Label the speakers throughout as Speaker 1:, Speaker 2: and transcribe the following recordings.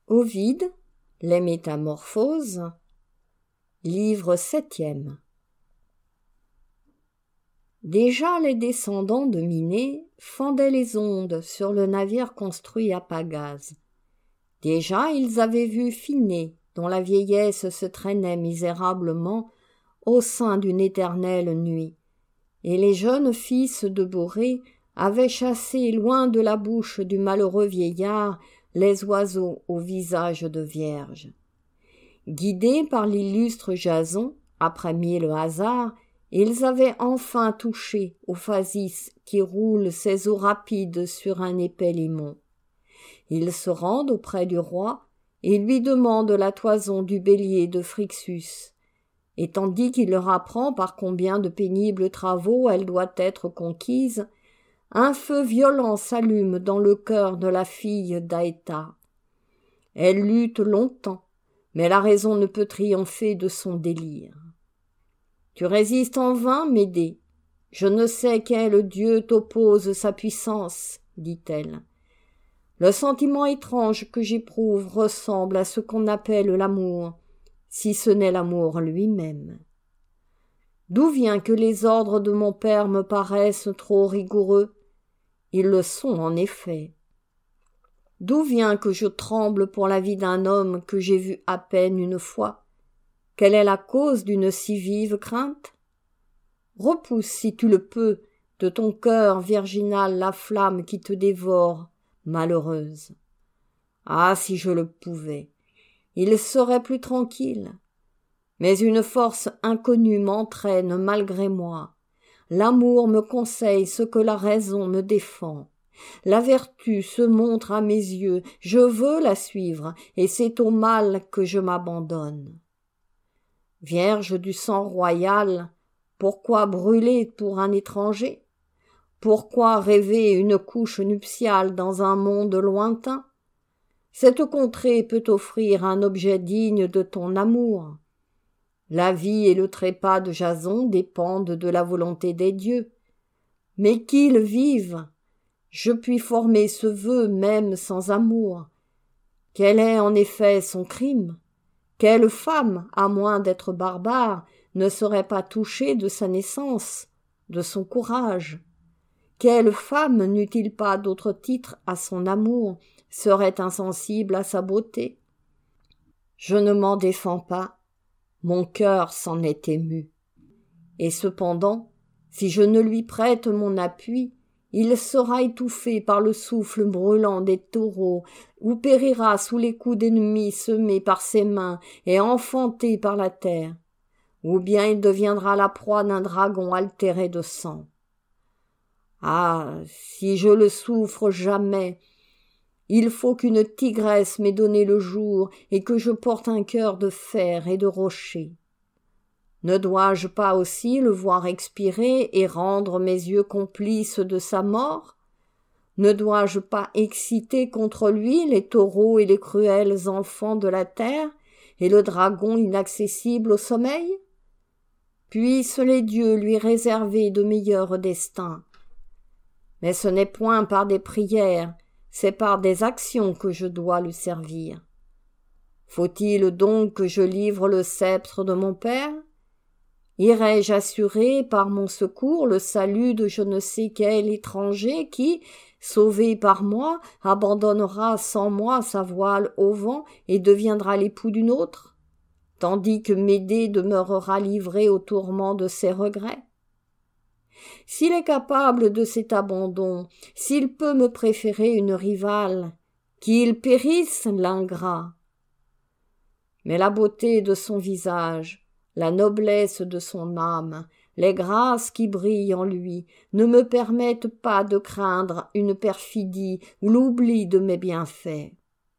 Speaker 1: Ovide, Les Métamorphoses, livre 7e. Déjà les descendants de Miné fendaient les ondes sur le navire construit à Pagase. Déjà ils avaient vu Phinée, dont la vieillesse se traînait misérablement au sein d'une éternelle nuit, et les jeunes fils de Borée avaient chassé loin de la bouche du malheureux vieillard les oiseaux au visage de vierge. Guidés par l'illustre Jason, après 1000 hasards, ils avaient enfin touché au phasis qui roule ses eaux rapides sur un épais limon. Ils se rendent auprès du roi et lui demandent la toison du bélier de Phrixus. Et tandis qu'il leur apprend par combien de pénibles travaux elle doit être conquise, un feu violent s'allume dans le cœur de la fille d'Aéta. Elle lutte longtemps, mais la raison ne peut triompher de son délire. Tu résistes en vain, Médée. Je ne sais quel dieu t'oppose sa puissance, dit-elle. Le sentiment étrange que j'éprouve ressemble à ce qu'on appelle l'amour, si ce n'est l'amour lui-même. D'où vient que les ordres de mon père me paraissent trop rigoureux? Ils le sont en effet. D'où vient que je tremble pour la vie d'un homme que j'ai vu à peine une fois? Quelle est la cause d'une si vive crainte? Repousse, si tu le peux, de ton cœur virginal la flamme qui te dévore, malheureuse. Ah, si je le pouvais, il serait plus tranquille. Mais une force inconnue m'entraîne malgré moi. L'amour me conseille ce que la raison me défend. La vertu se montre à mes yeux, je veux la suivre, et c'est au mal que je m'abandonne. Vierge du sang royal, pourquoi brûler pour un étranger? Pourquoi rêver une couche nuptiale dans un monde lointain? Cette contrée peut offrir un objet digne de ton amour. La vie et le trépas de Jason dépendent de la volonté des dieux. Mais qu'ils vivent! Je puis former ce vœu même sans amour. Quel est en effet son crime? Quelle femme, à moins d'être barbare, ne serait pas touchée de sa naissance, de son courage? Quelle femme n'eût-il pas d'autre titre à son amour, serait insensible à sa beauté? Je ne m'en défends pas, mon cœur s'en est ému. Et cependant, si je ne lui prête mon appui, il sera étouffé par le souffle brûlant des taureaux, ou périra sous les coups d'ennemis semés par ses mains et enfantés par la terre, ou bien il deviendra la proie d'un dragon altéré de sang. Ah, si je le souffre jamais, il faut qu'une tigresse m'ait donné le jour et que je porte un cœur de fer et de rocher. Ne dois-je pas aussi le voir expirer et rendre mes yeux complices de sa mort? Ne dois-je pas exciter contre lui les taureaux et les cruels enfants de la terre et le dragon inaccessible au sommeil? Puissent les dieux lui réserver de meilleurs destins. Mais ce n'est point par des prières, c'est par des actions que je dois le servir. Faut-il donc que je livre le sceptre de mon père? Irai-je assurer par mon secours le salut de je ne sais quel étranger qui, sauvé par moi, abandonnera sans moi sa voile au vent et deviendra l'époux d'une autre, tandis que Médée demeurera livrée au tourment de ses regrets? S'il est capable de cet abandon, s'il peut me préférer une rivale, qu'il périsse l'ingrat. Mais la beauté de son visage, la noblesse de son âme, les grâces qui brillent en lui ne me permettent pas de craindre une perfidie ou l'oubli de mes bienfaits.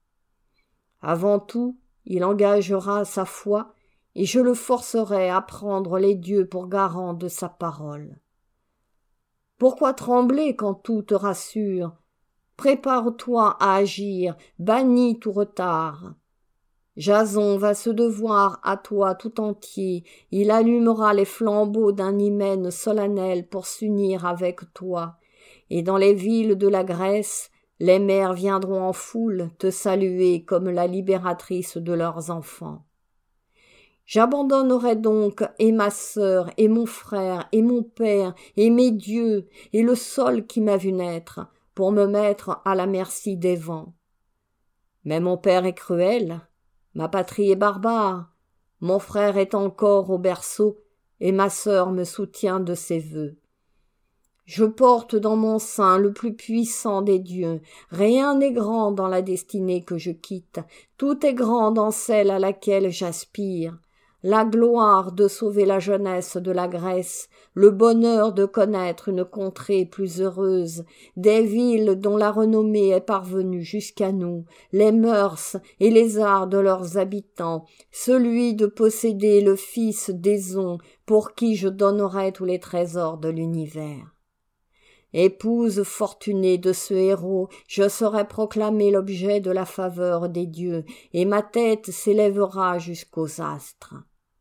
Speaker 1: Avant tout, il engagera sa foi et je le forcerai à prendre les dieux pour garants de sa parole. Pourquoi trembler quand tout te rassure? Prépare-toi à agir, bannis tout retard. Jason va se devoir à toi tout entier, il allumera les flambeaux d'un hymen solennel pour s'unir avec toi, et dans les villes de la Grèce, Les mères viendront en foule te saluer comme la libératrice de leurs enfants. J'abandonnerai donc et ma sœur, et mon frère, et mon père, et mes dieux, et le sol qui m'a vu naître, pour me mettre à la merci des vents. Mais mon père est cruel, ma patrie est barbare, mon frère est encore au berceau, et ma sœur me soutient de ses vœux. Je porte dans mon sein le plus puissant des dieux, rien n'est grand dans la destinée que je quitte, tout est grand dans celle à laquelle j'aspire. La gloire de sauver la jeunesse de la Grèce, le bonheur de connaître une contrée plus heureuse, des villes dont la renommée est parvenue jusqu'à nous, les mœurs et les arts de leurs habitants, celui de posséder le fils d'Éson, pour qui je donnerai tous les trésors de l'univers. Épouse fortunée de ce héros, je serai proclamée l'objet de la faveur des dieux, et ma tête s'élèvera jusqu'aux astres.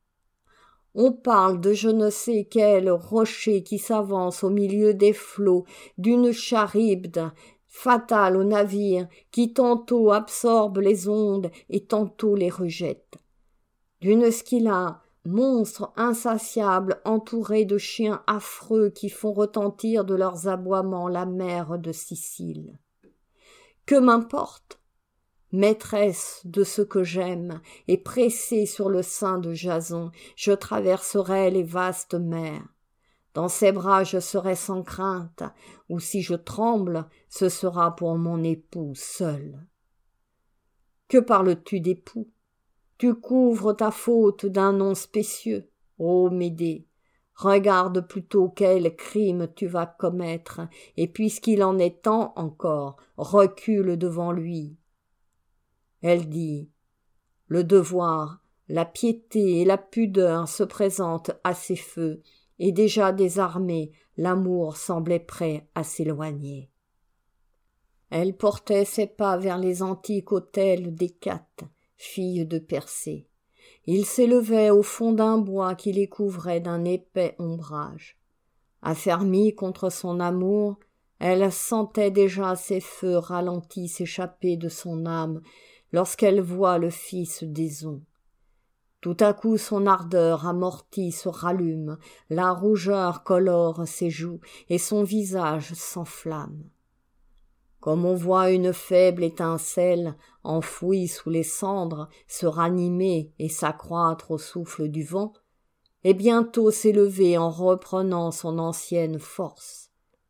Speaker 1: On parle de je ne sais quel rocher qui s'avance au milieu des flots, d'une charybde fatale au navire, qui tantôt absorbe les ondes et tantôt les rejette. D'une Scylla, monstre insatiable entouré de chiens affreux qui font retentir de leurs aboiements la mer de Sicile. Que m'importe? Maîtresse de ce que j'aime, et pressée sur le sein de Jason, je traverserai les vastes mers. Dans ses bras je serai sans crainte, ou si je tremble, ce sera pour mon époux seul. Que parles-tu d'époux? Tu couvres ta faute d'un nom spécieux. Ô Médée, regarde plutôt quel crime tu vas commettre, et puisqu'il en est temps encore, recule devant lui. Elle dit, le devoir, la piété et la pudeur se présentent à ses feux, et déjà désarmé, l'amour semblait prêt à s'éloigner. Elle portait ses pas vers les antiques autels d'Hécate, fille de Persée. Il s'élevait au fond d'un bois qui les couvrait d'un épais ombrage. Affermie contre son amour, elle sentait déjà ses feux ralentis s'échapper de son âme lorsqu'elle voit le fils d'Éson. Tout à coup son ardeur amortie se rallume, la rougeur colore ses joues et son visage s'enflamme. Comme on voit une faible étincelle, enfouie sous les cendres, se ranimer et s'accroître au souffle du vent, et bientôt s'élever en reprenant son ancienne force.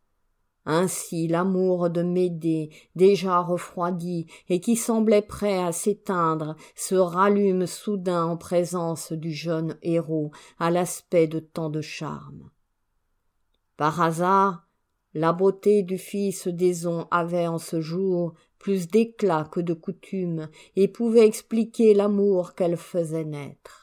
Speaker 1: Ainsi l'amour de Médée, déjà refroidi et qui semblait prêt à s'éteindre, se rallume soudain en présence du jeune héros, à l'aspect de tant de charme. Par hasard, la beauté du fils d'Éson avait en ce jour plus d'éclat que de coutume et pouvait expliquer l'amour qu'elle faisait naître.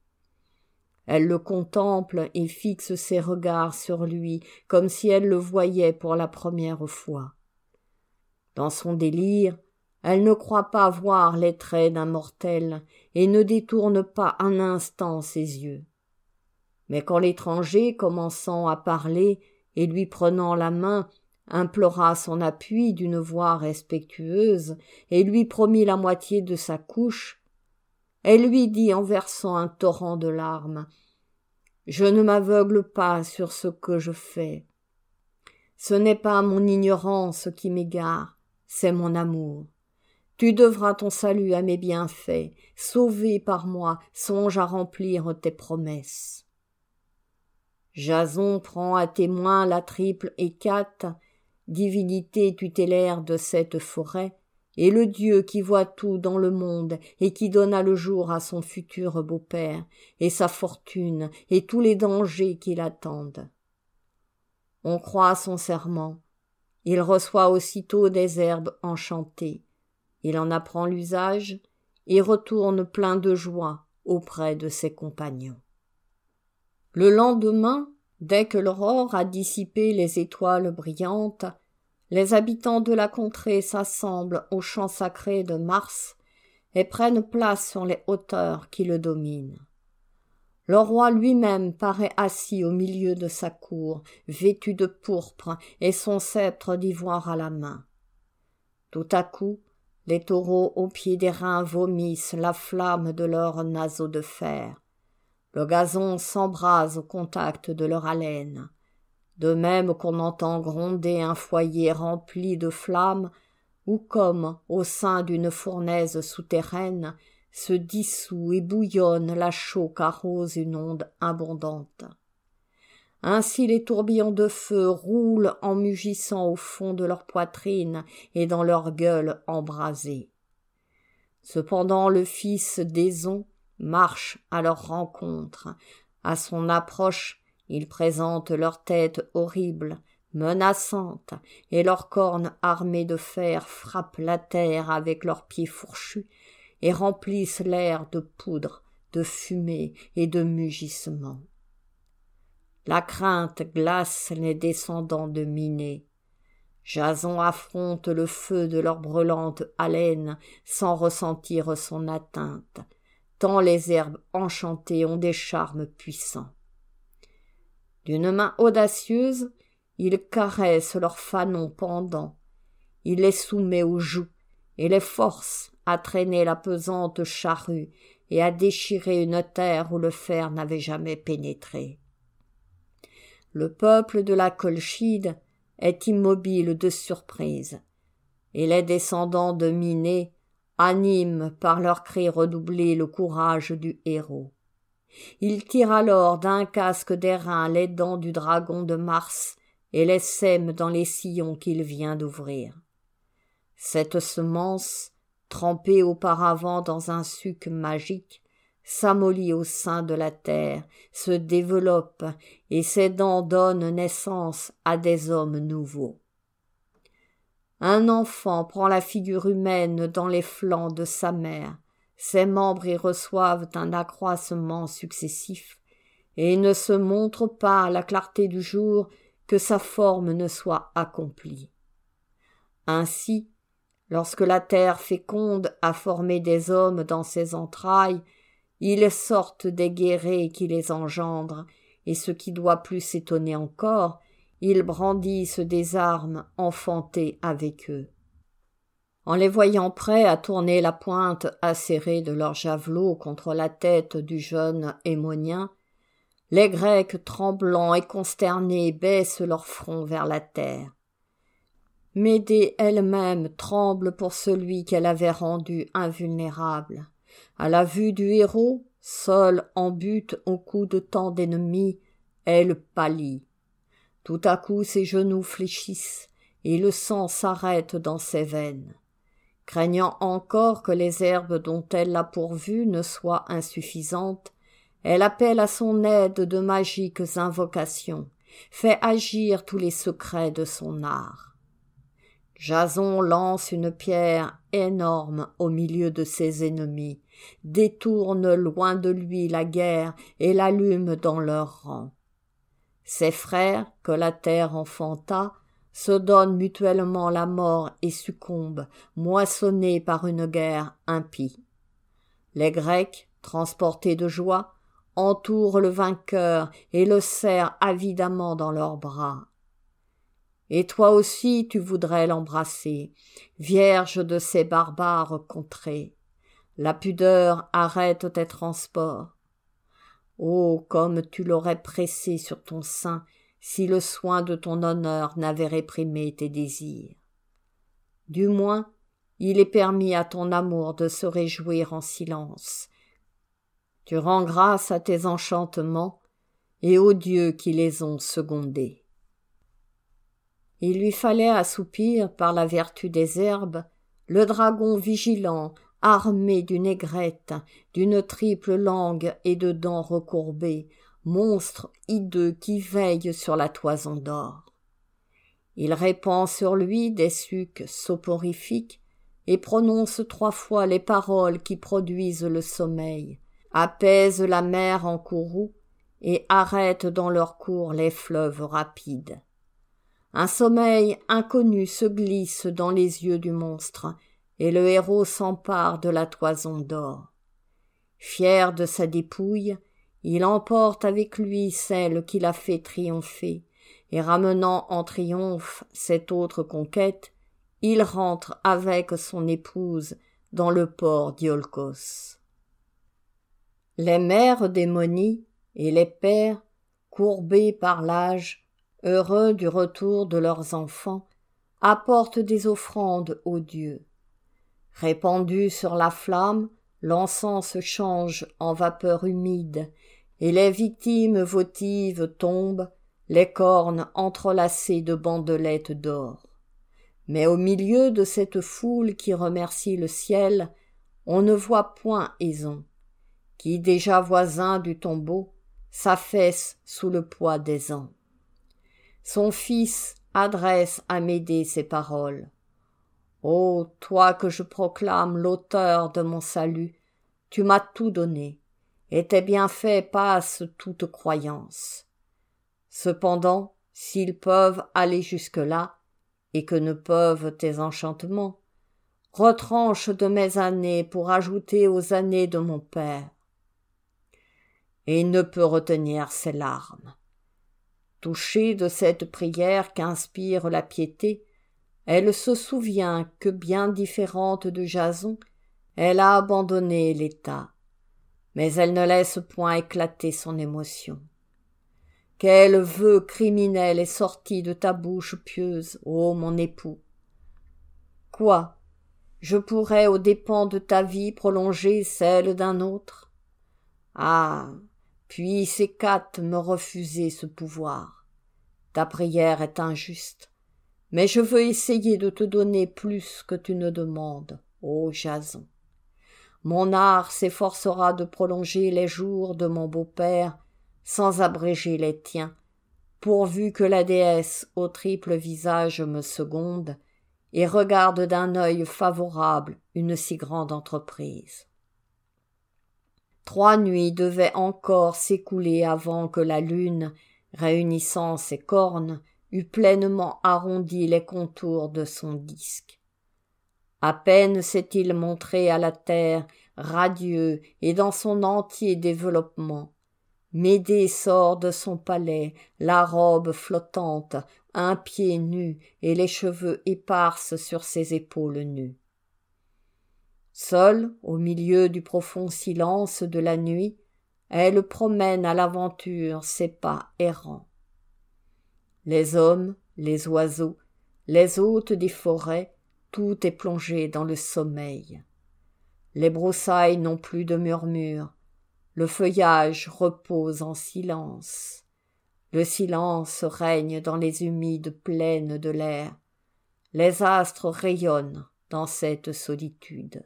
Speaker 1: Elle le contemple et fixe ses regards sur lui comme si elle le voyait pour la première fois. Dans son délire, elle ne croit pas voir les traits d'un mortel et ne détourne pas un instant ses yeux. Mais quand l'étranger, commençant à parler et lui prenant la main, implora son appui d'une voix respectueuse et lui promit la moitié de sa couche, elle lui dit en versant un torrent de larmes, « Je ne m'aveugle pas sur ce que je fais. Ce n'est pas mon ignorance qui m'égare, c'est mon amour. Tu devras ton salut à mes bienfaits, sauvé par moi, songe à remplir tes promesses. » Jason prend à témoin la triple Hécate, divinité tutélaire de cette forêt, et le Dieu qui voit tout dans le monde et qui donna le jour à son futur beau-père, et sa fortune et tous les dangers qui l'attendent. On croit son serment. Il reçoit aussitôt des herbes enchantées. Il en apprend l'usage et retourne plein de joie auprès de ses compagnons. Le lendemain, dès que l'aurore a dissipé les étoiles brillantes, les habitants de la contrée s'assemblent au champ sacré de Mars et prennent place sur les hauteurs qui le dominent. Le roi lui-même paraît assis au milieu de sa cour, vêtu de pourpre et son sceptre d'ivoire à la main. Tout à coup, les taureaux au pied des reins vomissent la flamme de leurs naseaux de fer. Le gazon s'embrase au contact de leur haleine. De même qu'on entend gronder un foyer rempli de flammes, ou comme, au sein d'une fournaise souterraine, se dissout et bouillonne la chaux qu'arrose une onde abondante. Ainsi les tourbillons de feu roulent en mugissant au fond de leur poitrine et dans leur gueule embrasée. Cependant le fils d'Éson marche à leur rencontre. À son approche, ils présentent leur tête horrible, menaçante, et leurs cornes armées de fer frappent la terre avec leurs pieds fourchus et remplissent l'air de poudre, de fumée et de mugissement. La crainte glace les descendants de Miné. Jason affronte le feu de leur brûlante haleine sans ressentir son atteinte, tant les herbes enchantées ont des charmes puissants. D'une main audacieuse, il caresse leurs fanons pendants, il les soumet aux joues et les force à traîner la pesante charrue et à déchirer une terre où le fer n'avait jamais pénétré. Le peuple de la Colchide est immobile de surprise, et les descendants de Miné animent par leurs cris redoublés le courage du héros. Ils tirent alors d'un casque d'airain les dents du dragon de Mars et les sèment dans les sillons qu'il vient d'ouvrir. Cette semence, trempée auparavant dans un suc magique, s'amollit au sein de la terre, se développe, et ses dents donnent naissance à des hommes nouveaux. Un enfant prend la figure humaine dans les flancs de sa mère, ses membres y reçoivent un accroissement successif, et il ne se montre pas à la clarté du jour que sa forme ne soit accomplie. Ainsi, lorsque la terre féconde a formé des hommes dans ses entrailles, ils sortent des guérets qui les engendrent, et ce qui doit plus s'étonner encore, ils brandissent des armes enfantées avec eux. En les voyant prêts à tourner la pointe acérée de leurs javelots contre la tête du jeune Hémonien, les Grecs tremblants et consternés baissent leur front vers la terre. Médée elle-même tremble pour celui qu'elle avait rendu invulnérable. À la vue du héros, seul en butte au coup de tant d'ennemis, elle pâlit. Tout à coup ses genoux fléchissent, et le sang s'arrête dans ses veines. Craignant encore que les herbes dont elle l'a pourvue ne soient insuffisantes, elle appelle à son aide de magiques invocations, fait agir tous les secrets de son art. Jason lance une pierre énorme au milieu de ses ennemis, détourne loin de lui la guerre et l'allume dans leurs rangs. Ses frères, que la terre enfanta, se donnent mutuellement la mort et succombent, moissonnés par une guerre impie. Les Grecs, transportés de joie, entourent le vainqueur et le serrent avidement dans leurs bras. Et toi aussi tu voudrais l'embrasser, vierge de ces barbares contrées. La pudeur arrête tes transports. Oh, comme tu l'aurais pressé sur ton sein si le soin de ton honneur n'avait réprimé tes désirs. Du moins, il est permis à ton amour de se réjouir en silence. Tu rends grâce à tes enchantements et aux dieux qui les ont secondés. Il lui fallait assoupir, par la vertu des herbes, le dragon vigilant, armé d'une aigrette, d'une triple langue et de dents recourbées, monstre hideux qui veille sur la toison d'or. Il répand sur lui des sucs soporifiques et prononce 3 fois les paroles qui produisent le sommeil, apaise la mer en courroux et arrête dans leur cours les fleuves rapides. Un sommeil inconnu se glisse dans les yeux du monstre, et le héros s'empare de la toison d'or. Fier de sa dépouille, il emporte avec lui celle qui l'a fait triompher, et ramenant en triomphe cette autre conquête, il rentre avec son épouse dans le port d'Iolcos. Les mères démonies et les pères, courbés par l'âge, heureux du retour de leurs enfants, apportent des offrandes aux dieux. Répandu sur la flamme, l'encens se change en vapeur humide, et les victimes votives tombent, les cornes entrelacées de bandelettes d'or. Mais au milieu de cette foule qui remercie le ciel, on ne voit point Éson, qui, déjà voisin du tombeau, s'affaisse sous le poids des ans. Son fils adresse à Médée ces paroles. « Ô toi que je proclame l'auteur de mon salut, tu m'as tout donné, et tes bienfaits passent toute croyance. Cependant, s'ils peuvent aller jusque-là, et que ne peuvent tes enchantements, retranche de mes années pour ajouter aux années de mon père. » Et il ne peut retenir ses larmes. Touchée de cette prière qu'inspire la piété, elle se souvient que, bien différente de Jason, elle a abandonné l'État, mais elle ne laisse point éclater son émotion. Quel vœu criminel est sorti de ta bouche pieuse, ô mon époux? Quoi? Je pourrais, aux dépens de ta vie, prolonger celle d'un autre? Ah, puisse Hécate me refuser ce pouvoir. Ta prière est injuste, mais je veux essayer de te donner plus que tu ne demandes, ô Jason. Mon art s'efforcera de prolonger les jours de mon beau-père sans abréger les tiens, pourvu que la déesse au triple visage me seconde et regarde d'un œil favorable une si grande entreprise. 3 nuits devaient encore s'écouler avant que la lune, réunissant ses cornes, eût pleinement arrondi les contours de son disque. À peine s'est-il montré à la terre, radieux et dans son entier développement. Médée sort de son palais, la robe flottante, un pied nu et les cheveux épars sur ses épaules nues. Seule, au milieu du profond silence de la nuit, elle promène à l'aventure ses pas errants. Les hommes, les oiseaux, les hôtes des forêts, tout est plongé dans le sommeil. Les broussailles n'ont plus de murmure, le feuillage repose en silence. Le silence règne dans les humides plaines de l'air. Les astres rayonnent dans cette solitude.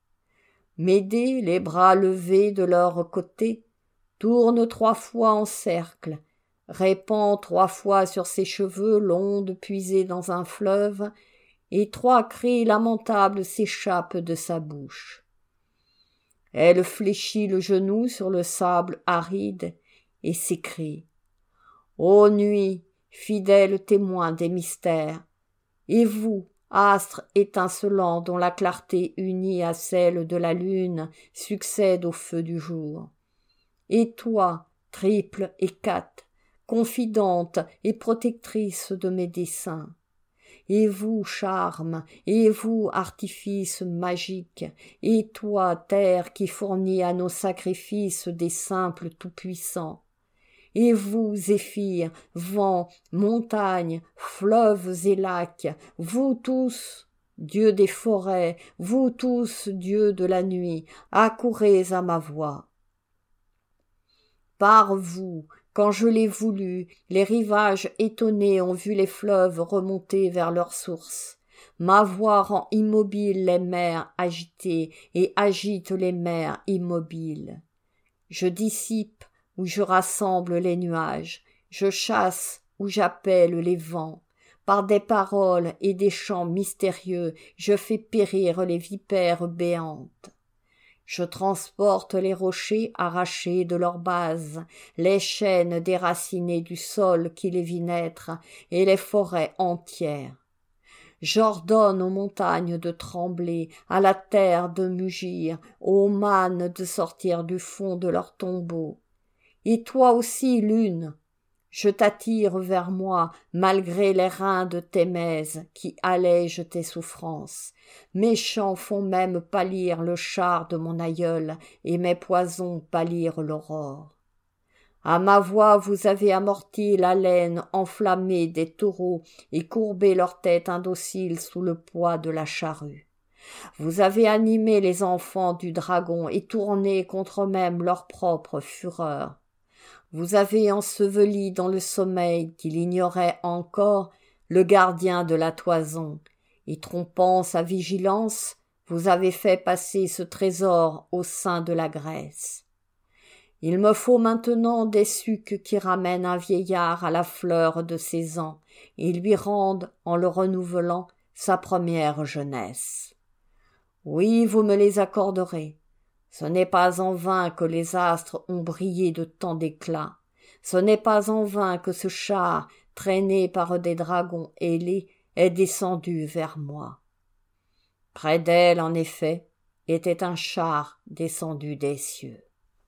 Speaker 1: Médée, les bras levés de leur côté, tourne 3 fois en cercle, répand 3 fois sur ses cheveux l'onde puisée dans un fleuve, et 3 cris lamentables s'échappent de sa bouche. Elle fléchit le genou sur le sable aride et s'écrie. Ô nuit, fidèle témoin des mystères, et vous, astres étincelants dont la clarté unie à celle de la lune succède au feu du jour, et toi, triple Hécate, confidente et protectrice de mes desseins, et vous, charme, et vous, artifice magique, et toi, terre qui fournit à nos sacrifices des simples tout-puissants, et vous, zéphyr, vent, montagnes, fleuves et lacs, vous tous, dieux des forêts, vous tous, dieux de la nuit, accourez à ma voix. Par vous, quand je l'ai voulu, les rivages étonnés ont vu les fleuves remonter vers leur source. Ma voix rend immobiles les mers agitées et agite les mers immobiles. Je dissipe où je rassemble les nuages, je chasse où j'appelle les vents. Par des paroles et des chants mystérieux, je fais périr les vipères béantes. Je transporte les rochers arrachés de leur base, les chênes déracinés du sol qui les vit naître, et les forêts entières. J'ordonne aux montagnes de trembler, à la terre de mugir, aux mânes de sortir du fond de leur tombeau. Et toi aussi, lune, je t'attire vers moi malgré les reins de Thémèse qui allègent tes souffrances. Mes chants font même pâlir le char de mon aïeul et mes poisons pâlir l'aurore. À ma voix vous avez amorti l'haleine enflammée des taureaux et courbé leur tête indocile sous le poids de la charrue. Vous avez animé les enfants du dragon et tourné contre eux-mêmes leur propre fureur. Vous avez enseveli dans le sommeil qu'il ignorait encore le gardien de la toison, et trompant sa vigilance, vous avez fait passer ce trésor au sein de la Grèce. Il me faut maintenant des sucs qui ramènent un vieillard à la fleur de ses ans et lui rendent, en le renouvelant, sa première jeunesse. Oui, vous me les accorderez. Ce n'est pas en vain que les astres ont brillé de tant d'éclat. Ce n'est pas en vain que ce char, traîné par des dragons ailés, est descendu vers moi. Près d'elle, en effet, était un char descendu des cieux.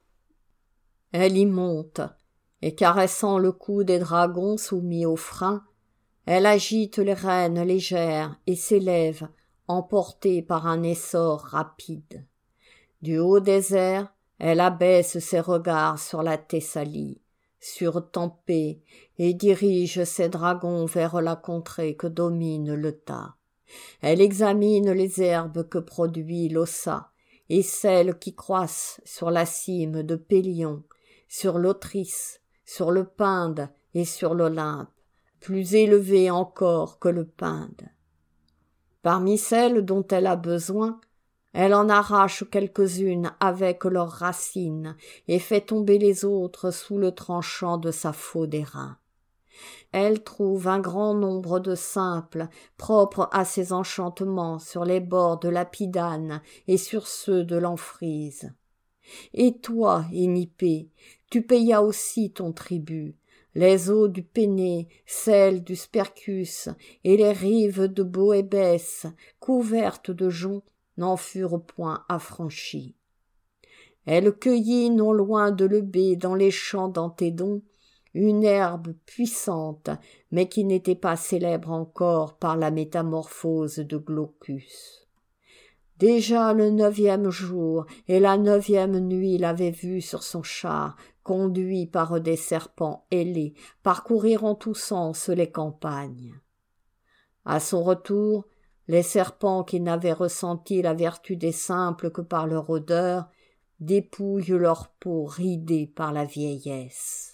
Speaker 1: Elle y monte, et caressant le cou des dragons soumis au frein, elle agite les rênes légères et s'élève, emportée par un essor rapide. Du haut des airs, elle abaisse ses regards sur la Thessalie, sur Tempée, et dirige ses dragons vers la contrée que domine le tas. Elle examine les herbes que produit l'Ossa, et celles qui croissent sur la cime de Pélion, sur l'Otris, sur le Pinde et sur l'Olympe, plus élevées encore que le Pinde. Parmi celles dont elle a besoin, elle en arrache quelques-unes avec leurs racines et fait tomber les autres sous le tranchant de sa faux d'airain. Elle trouve un grand nombre de simples, propres à ses enchantements sur les bords de l'Apidane et sur ceux de l'Amphrise. Et toi, Énipée, tu payas aussi ton tribut. Les eaux du Péné, celles du Spercus et les rives de Boébès, couvertes de joncs, n'en furent point affranchies. Elle cueillit non loin de Lebé dans les champs d'Antédon une herbe puissante, mais qui n'était pas célèbre encore par la métamorphose de Glaucus. Déjà le 9e jour et la 9e nuit l'avaient vue sur son char, conduit par des serpents ailés, parcourir en tous sens les campagnes. À son retour, les serpents qui n'avaient ressenti la vertu des simples que par leur odeur dépouillent leur peau ridée par la vieillesse.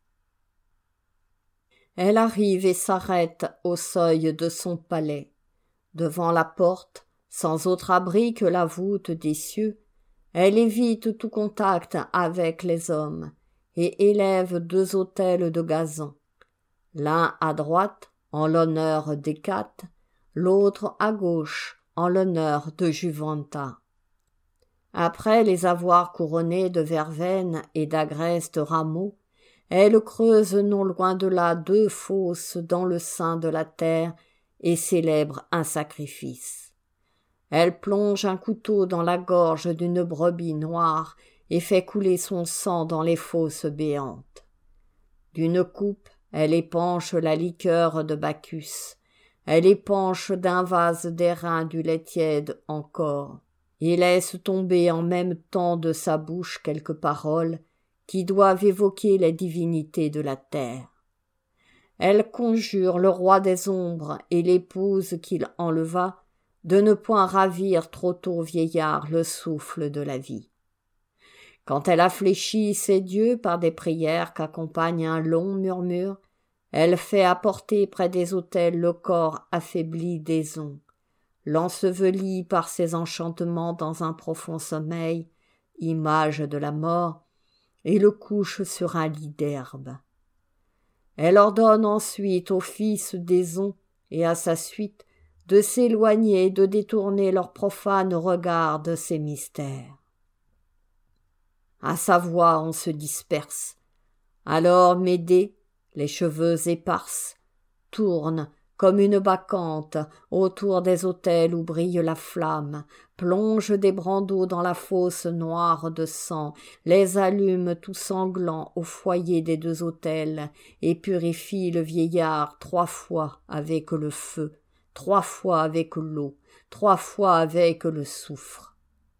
Speaker 1: Elle arrive et s'arrête au seuil de son palais. Devant la porte, sans autre abri que la voûte des cieux, elle évite tout contact avec les hommes et élève 2 autels de gazon, l'un à droite en l'honneur d'Hécate, l'autre à gauche en l'honneur de Juventa. Après les avoir couronnés de verveine et d'agrestes rameaux, elle creuse non loin de là 2 fosses dans le sein de la terre et célèbre un sacrifice. Elle plonge un couteau dans la gorge d'une brebis noire et fait couler son sang dans les fosses béantes. D'une coupe, elle épanche la liqueur de Bacchus. Elle épanche d'un vase d'airain du lait tiède encore, et laisse tomber en même temps de sa bouche quelques paroles qui doivent évoquer les divinités de la terre. Elle conjure le roi des ombres et l'épouse qu'il enleva de ne point ravir trop tôt au vieillard le souffle de la vie. Quand elle a fléchi ses dieux par des prières qu'accompagne un long murmure, elle fait apporter près des autels le corps affaibli d'Éson, l'ensevelit par ses enchantements dans un profond sommeil, image de la mort, et le couche sur un lit d'herbe. Elle ordonne ensuite aux fils d'Éson et à sa suite de s'éloigner et de détourner leurs profanes regards de ces mystères. À sa voix on se disperse. Alors Médée, les cheveux éparses, tourne comme une bacchante autour des autels où brille la flamme, plonge des brandeaux dans la fosse noire de sang, les allume tout sanglants au foyer des deux autels, et purifie le vieillard 3 fois avec le feu, 3 fois avec l'eau, 3 fois avec le soufre.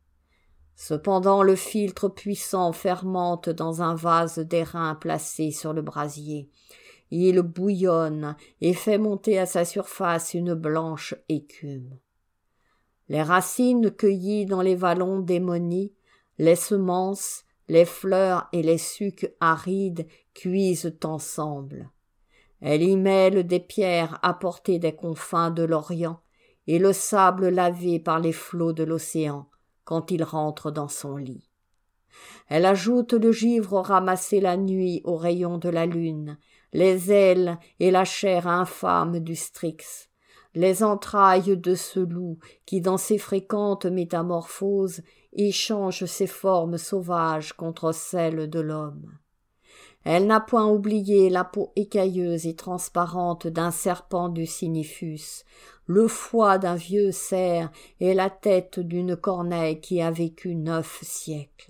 Speaker 1: Cependant le philtre puissant fermente dans un vase d'airain placé sur le brasier. Il bouillonne et fait monter à sa surface une blanche écume. Les racines cueillies dans les vallons démonis, les semences, les fleurs et les sucs arides cuisent ensemble. Elle y mêle des pierres apportées des confins de l'Orient et le sable lavé par les flots de l'océan quand il rentre dans son lit. Elle ajoute le givre ramassé la nuit aux rayons de la lune, les ailes et la chair infâme du Styx, les entrailles de ce loup qui, dans ses fréquentes métamorphoses, échange ses formes sauvages contre celles de l'homme. Elle n'a point oublié la peau écailleuse et transparente d'un serpent du Cyniphus, le foie d'un vieux cerf et la tête d'une corneille qui a vécu 9 siècles.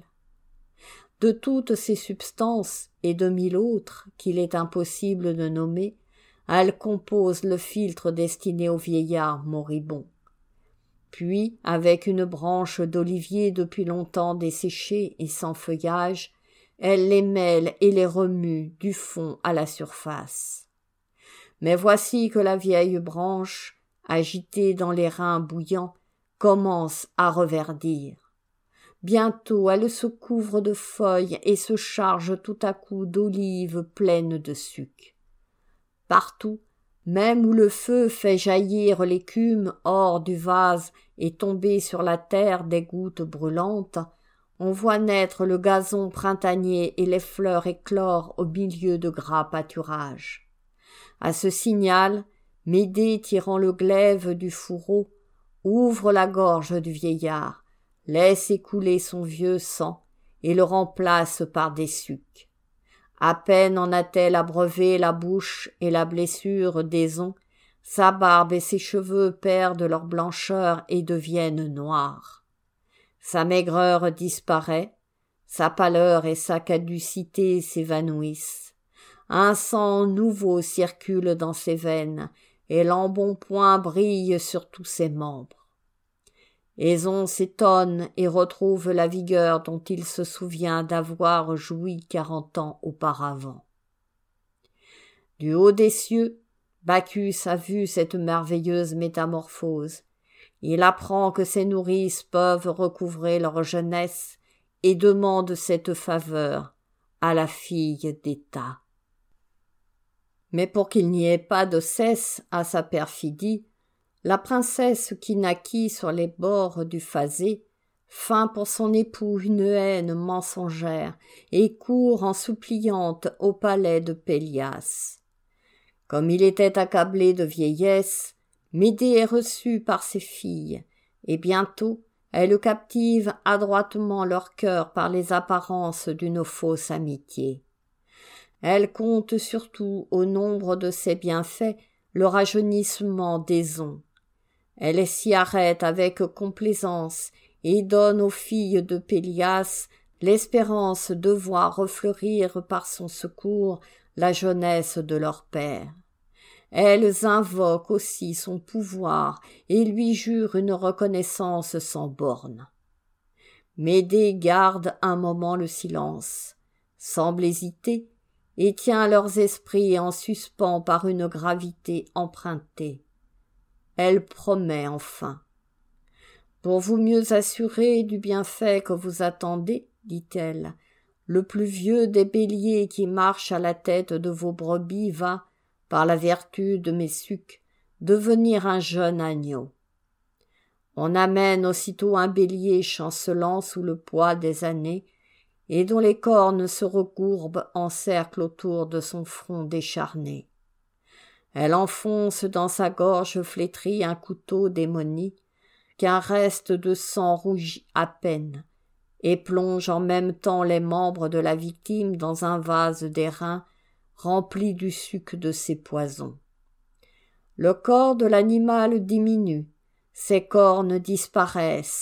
Speaker 1: De toutes ces substances et de 1000 autres qu'il est impossible de nommer, elle compose le philtre destiné au vieillard moribond. Puis, avec une branche d'olivier depuis longtemps desséchée et sans feuillage, elle les mêle et les remue du fond à la surface. Mais voici que la vieille branche, agitée dans les reins bouillants, commence à reverdir. Bientôt elle se couvre de feuilles et se charge tout à coup d'olives pleines de suc. Partout, même où le feu fait jaillir l'écume hors du vase et tomber sur la terre des gouttes brûlantes, on voit naître le gazon printanier et les fleurs éclore au milieu de gras pâturages. À ce signal, Médée, tirant le glaive du fourreau, ouvre la gorge du vieillard, laisse écouler son vieux sang et le remplace par des sucs. À peine en a-t-elle abreuvé la bouche et la blessure des ongles, sa barbe et ses cheveux perdent leur blancheur et deviennent noirs. Sa maigreur disparaît, sa pâleur et sa caducité s'évanouissent. Un sang nouveau circule dans ses veines, et l'embonpoint brille sur tous ses membres. Éson s'étonne et retrouve la vigueur dont il se souvient d'avoir joui 40 ans auparavant. Du haut des cieux, Bacchus a vu cette merveilleuse métamorphose. Il apprend que ses nourrices peuvent recouvrer leur jeunesse et demande cette faveur à la fille d'État. Mais pour qu'il n'y ait pas de cesse à sa perfidie, la princesse qui naquit sur les bords du Phasé feint pour son époux une haine mensongère et court en suppliante au palais de Pélias. Comme il était accablé de vieillesse, Médée est reçue par ses filles, et bientôt elle captive adroitement leur cœur par les apparences d'une fausse amitié. Elle compte surtout au nombre de ses bienfaits le rajeunissement d'Éson. Elle s'y arrête avec complaisance et donne aux filles de Pélias l'espérance de voir refleurir par son secours la jeunesse de leur père. Elles invoquent aussi son pouvoir et lui jurent une reconnaissance sans bornes. Médée garde un moment le silence, semble hésiter, et tient leurs esprits en suspens par une gravité empruntée. Elle promet enfin. « Pour vous mieux assurer du bienfait que vous attendez, dit-elle, le plus vieux des béliers qui marche à la tête de vos brebis va, par la vertu de mes sucs, devenir un jeune agneau. On amène aussitôt un bélier chancelant sous le poids des années, et dont les cornes se recourbent en cercle autour de son front décharné. Elle enfonce dans sa gorge flétrie un couteau démonique, qu'un reste de sang rougit à peine, et plonge en même temps les membres de la victime dans un vase d'airain rempli du suc de ses poisons. Le corps de l'animal diminue, ses cornes disparaissent,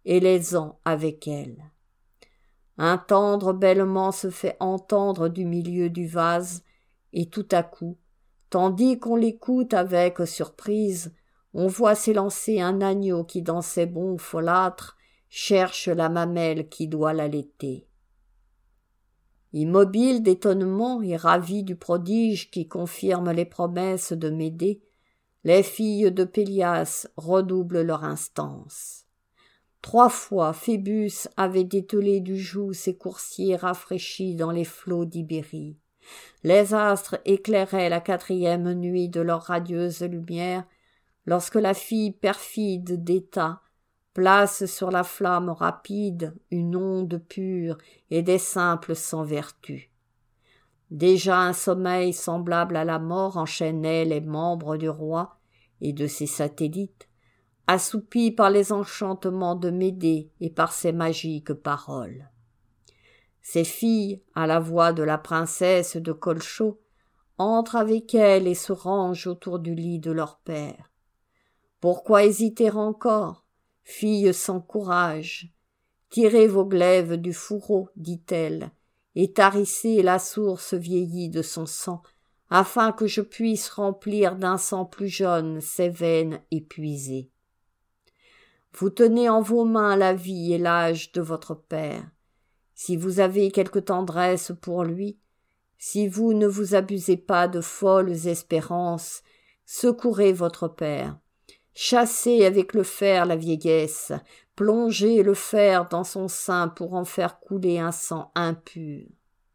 Speaker 1: et les ans avec elle. Un tendre bêlement se fait entendre du milieu du vase, et tout à coup, tandis qu'on l'écoute avec surprise, on voit s'élancer un agneau qui dans ses bonds folâtres cherche la mamelle qui doit l'allaiter. Immobile d'étonnement et ravi du prodige qui confirme les promesses de Médée, les filles de Pélias redoublent leur instance. 3 fois Phébus avait dételé du joug ses coursiers rafraîchis dans les flots d'Ibérie. Les astres éclairaient la 4e nuit de leur radieuse lumière, lorsque la fille perfide d'État place sur la flamme rapide une onde pure et des simples sans vertu. Déjà un sommeil semblable à la mort enchaînait les membres du roi et de ses satellites, assoupis par les enchantements de Médée et par ses magiques paroles. Ces filles, à la voix de la princesse de Colchos, entrent avec elle et se rangent autour du lit de leur père. Pourquoi hésiter encore, filles sans courage? Tirez vos glaives du fourreau, dit-elle, et tarissez la source vieillie de son sang, afin que je puisse remplir d'un sang plus jaune ces veines épuisées. Vous tenez en vos mains la vie et l'âge de votre père. Si vous avez quelque tendresse pour lui, si vous ne vous abusez pas de folles espérances, secourez votre père. Chassez avec le fer la vieillesse, plongez le fer dans son sein pour en faire couler un sang impur.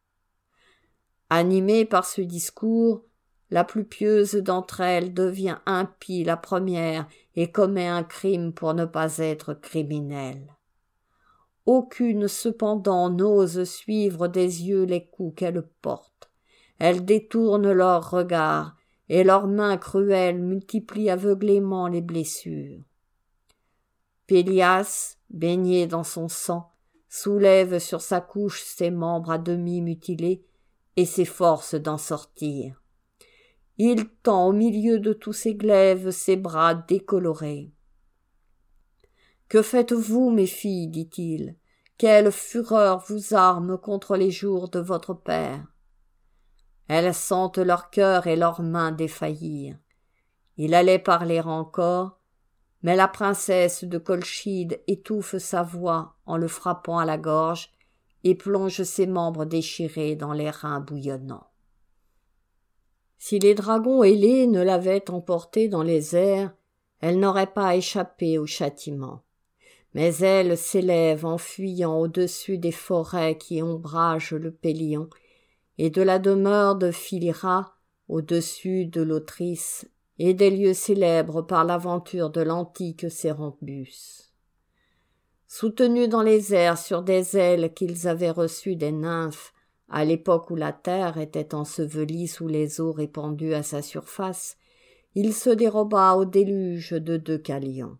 Speaker 1: Animée par ce discours, la plus pieuse d'entre elles devient impie la première et commet un crime pour ne pas être criminelle. Aucune cependant n'ose suivre des yeux les coups qu'elle porte. Elles détournent leurs regards, et leurs mains cruelles multiplient aveuglément les blessures. Pélias, baigné dans son sang, soulève sur sa couche ses membres à demi mutilés et s'efforce d'en sortir. Il tend au milieu de tous ses glaives ses bras décolorés. « Que faites-vous, mes filles » dit-il. « Quelle fureur vous arme contre les jours de votre père ?» Elles sentent leur cœur et leurs mains défaillir. Il allait parler encore, mais la princesse de Colchide étouffe sa voix en le frappant à la gorge et plonge ses membres déchirés dans les reins bouillonnants. Si les dragons ailés ne l'avaient emportée dans les airs, elle n'aurait pas échappé au châtiment. Mais elle s'élève en fuyant au-dessus des forêts qui ombragent le Pélion, et de la demeure de Philyra, au-dessus de l'Autrice, et des lieux célèbres par l'aventure de l'antique Sérambus. Soutenus dans les airs sur des ailes qu'ils avaient reçues des nymphes, à l'époque où la terre était ensevelie sous les eaux répandues à sa surface, il se déroba au déluge de Deucalion.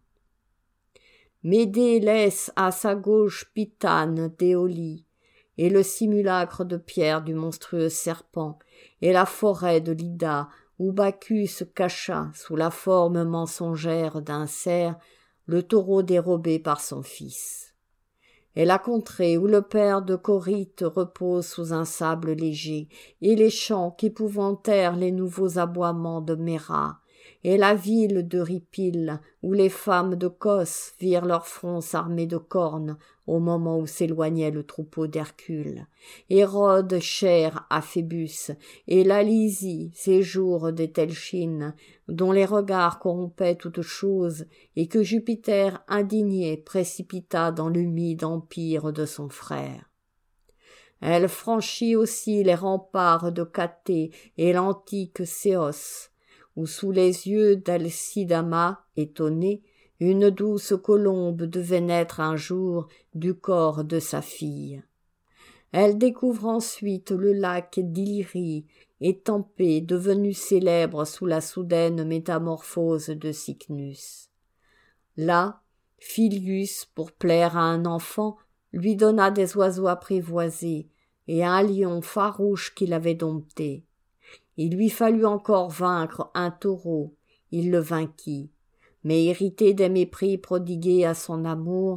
Speaker 1: Médée laisse à sa gauche Pitane d'Éolie, et le simulacre de pierre du monstrueux serpent, et la forêt de l'Ida, où Bacchus cacha, sous la forme mensongère d'un cerf, le taureau dérobé par son fils. Et la contrée où le père de Coryte repose sous un sable léger, et les champs qu'épouvantèrent les nouveaux aboiements de Méra, et la ville de Ripile, où les femmes de Cos virent leurs fronts s'armer de cornes au moment où s'éloignait le troupeau d'Hercule, et Rhodes cher à Phébus, et la Lysie, séjour des Telchines, dont les regards corrompaient toutes choses, et que Jupiter indigné précipita dans l'humide empire de son frère. Elle franchit aussi les remparts de Cathée et l'antique Céos, où sous les yeux d'Alcidama, étonnée, une douce colombe devait naître un jour du corps de sa fille. Elle découvre ensuite le lac d'Illyrie, étampé, devenu célèbre sous la soudaine métamorphose de Cycnus. Là, Philius, pour plaire à un enfant, lui donna des oiseaux apprivoisés et un lion farouche qu'il avait dompté. Il lui fallut encore vaincre un taureau, il le vainquit, mais irrité des mépris prodigués à son amour,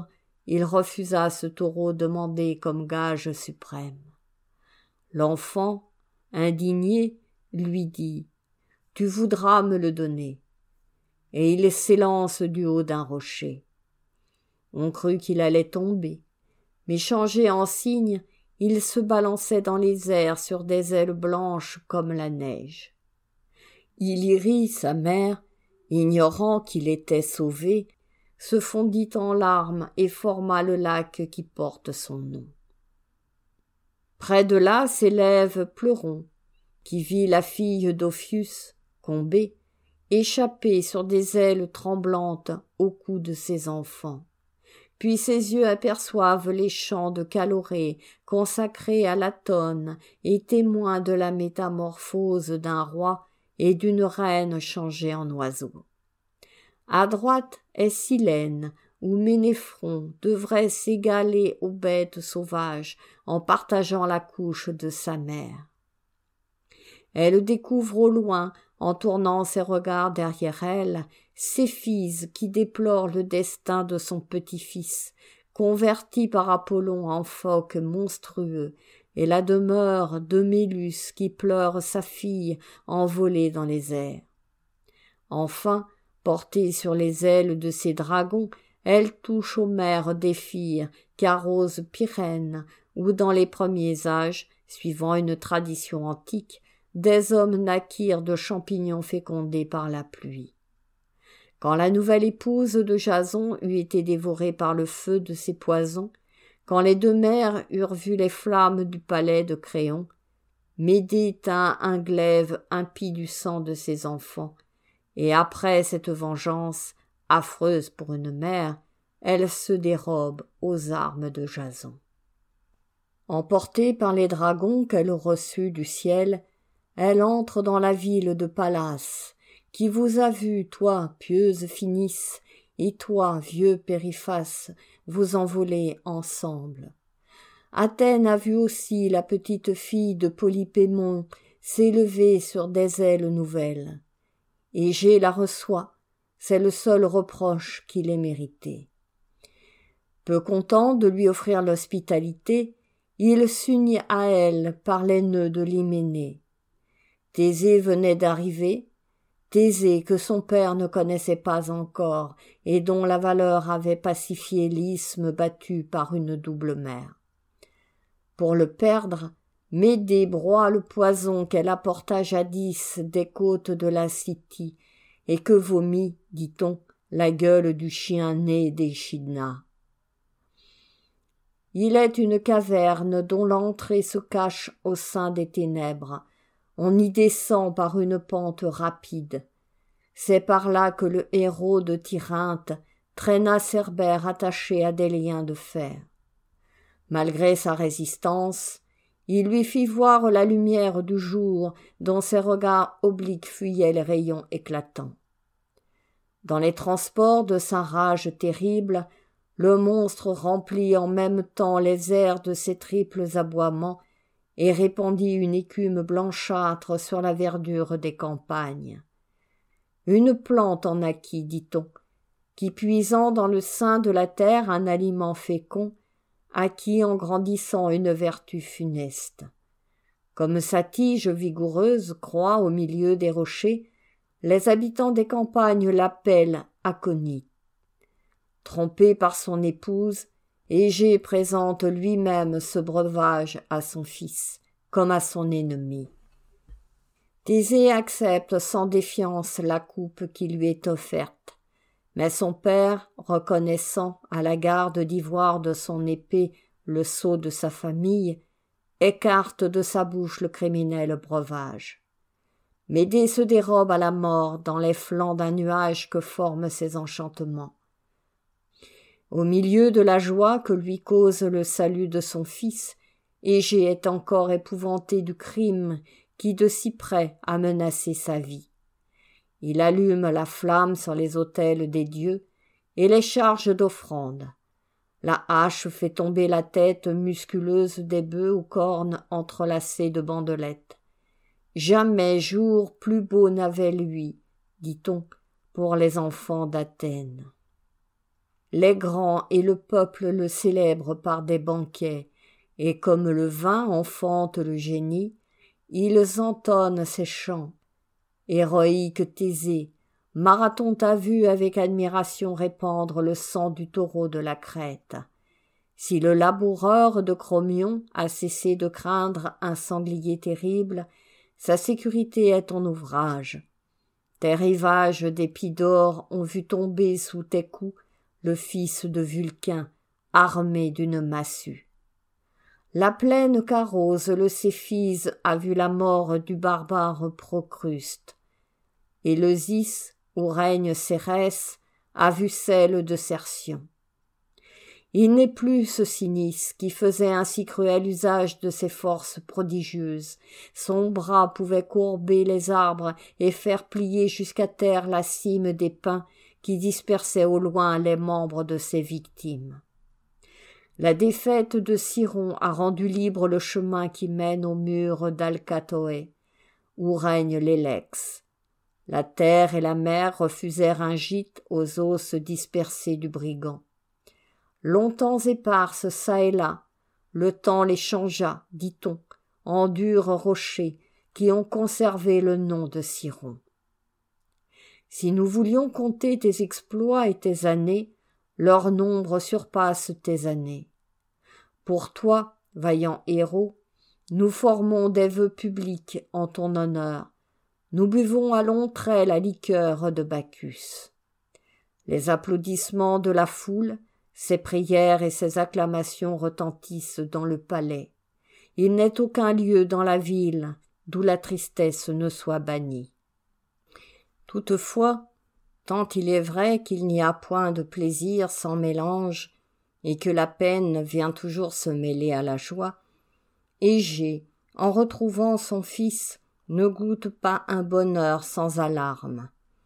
Speaker 1: il refusa ce taureau demandé comme gage suprême. L'enfant, indigné, lui dit « Tu voudras me le donner ». Et il s'élance du haut d'un rocher. On crut qu'il allait tomber, mais changé en cygne, il se balançait dans les airs sur des ailes blanches comme la neige. Illyrie, sa mère, ignorant qu'il était sauvé, se fondit en larmes et forma le lac qui porte son nom. Près de là s'élève Pleuron, qui vit la fille d'Ophius, Combé, échapper sur des ailes tremblantes au cou de ses enfants. Puis ses yeux aperçoivent les champs de Caloré consacrés à Latone et témoins de la métamorphose d'un roi et d'une reine changés en oiseaux. À droite est Silène, où Ménéphron devrait s'égaler aux bêtes sauvages en partageant la couche de sa mère. Elle découvre au loin, en tournant ses regards derrière elle, Céphise qui déplore le destin de son petit-fils, converti par Apollon en phoque monstrueux, et la demeure de Mélus qui pleure sa fille envolée dans les airs. Enfin, portée sur les ailes de ses dragons, elle touche aux mers d'Éphire qu'arrose Pyrène, où dans les premiers âges, suivant une tradition antique, des hommes naquirent de champignons fécondés par la pluie. Quand la nouvelle épouse de Jason eut été dévorée par le feu de ses poisons, quand les deux mères eurent vu les flammes du palais de Créon, Médée tint un glaive impie du sang de ses enfants, et après cette vengeance, affreuse pour une mère, elle se dérobe aux armes de Jason. Emportée par les dragons qu'elle reçut du ciel, elle entre dans la ville de Pallas, qui vous a vu, toi, pieuse Phinis, et toi, vieux Périphas, vous envoler ensemble. Athènes a vu aussi la petite fille de Polypémon s'élever sur des ailes nouvelles. Égée la reçoit, c'est le seul reproche qu'il ait mérité. Peu content de lui offrir l'hospitalité, il s'unit à elle par les nœuds de l'hyménée. Thésée venait d'arriver, Thésée que son père ne connaissait pas encore et dont la valeur avait pacifié l'isthme battu par une double mer. Pour le perdre, Médée broie le poison qu'elle apporta jadis des côtes de la Scythie et que vomit, dit-on, la gueule du chien né d'Échidna. Il est une caverne dont l'entrée se cache au sein des ténèbres. On y descend par une pente rapide. C'est par là que le héros de Tyrinthe traîna Cerbère attaché à des liens de fer. Malgré sa résistance, il lui fit voir la lumière du jour dont ses regards obliques fuyaient les rayons éclatants. Dans les transports de sa rage terrible, le monstre remplit en même temps les airs de ses triples aboiements et répandit une écume blanchâtre sur la verdure des campagnes. Une plante en naquit, dit-on, qui, puisant dans le sein de la terre un aliment fécond, acquit en grandissant une vertu funeste. Comme sa tige vigoureuse croît au milieu des rochers, les habitants des campagnes l'appellent aconite. Trompé par son épouse, Égée présente lui-même ce breuvage à son fils, comme à son ennemi. Thésée accepte sans défiance la coupe qui lui est offerte, mais son père, reconnaissant à la garde d'ivoire de son épée le sceau de sa famille, écarte de sa bouche le criminel breuvage. Médée se dérobe à la mort dans les flancs d'un nuage que forment ses enchantements. Au milieu de la joie que lui cause le salut de son fils, Égée est encore épouvanté du crime qui de si près a menacé sa vie. Il allume la flamme sur les autels des dieux et les charge d'offrandes. La hache fait tomber la tête musculeuse des bœufs aux cornes entrelacées de bandelettes. Jamais jour plus beau n'avait lui, dit-on, pour les enfants d'Athènes. les grands et le peuple le célèbrent par des banquets, et comme le vin enfante le génie, ils entonnent ses chants. Héroïque Thésée, Marathon t'a vu avec admiration répandre le sang du taureau de la Crète. Si le laboureur de Cromion a cessé de craindre un sanglier terrible, sa sécurité est ton ouvrage. Tes rivages d'Épidore ont vu tomber sous tes coups le fils de Vulcain, armé d'une massue. La plaine qu'arrose le Céphise a vu la mort du barbare Procruste. Éleusis, où règne Cérès, a vu celle de Cercion. Il n'est plus ce Sinis qui faisait un si cruel usage de ses forces prodigieuses. Son bras pouvait courber les arbres et faire plier jusqu'à terre la cime des pins qui dispersaient au loin les membres de ses victimes. La défaite de Siron a rendu libre le chemin qui mène au mur d'Alcatoé, où règne l'Élex. La terre et la mer refusèrent un gîte aux os dispersés du brigand. Longtemps éparses çà et là, le temps les changea, dit-on, en durs rochers qui ont conservé le nom de Siron. Si nous voulions compter tes exploits et tes années, leur nombre surpasse tes années. Pour toi, vaillant héros, nous formons des vœux publics en ton honneur. Nous buvons à longs traits la liqueur de Bacchus. Les applaudissements de la foule, ses prières et ses acclamations retentissent dans le palais. Il n'est aucun lieu dans la ville d'où la tristesse ne soit bannie. Toutefois, tant il est vrai qu'il n'y a point de plaisir sans mélange, et que la peine vient toujours se mêler à la joie, Égée, en retrouvant son fils, ne goûte pas un bonheur sans alarme.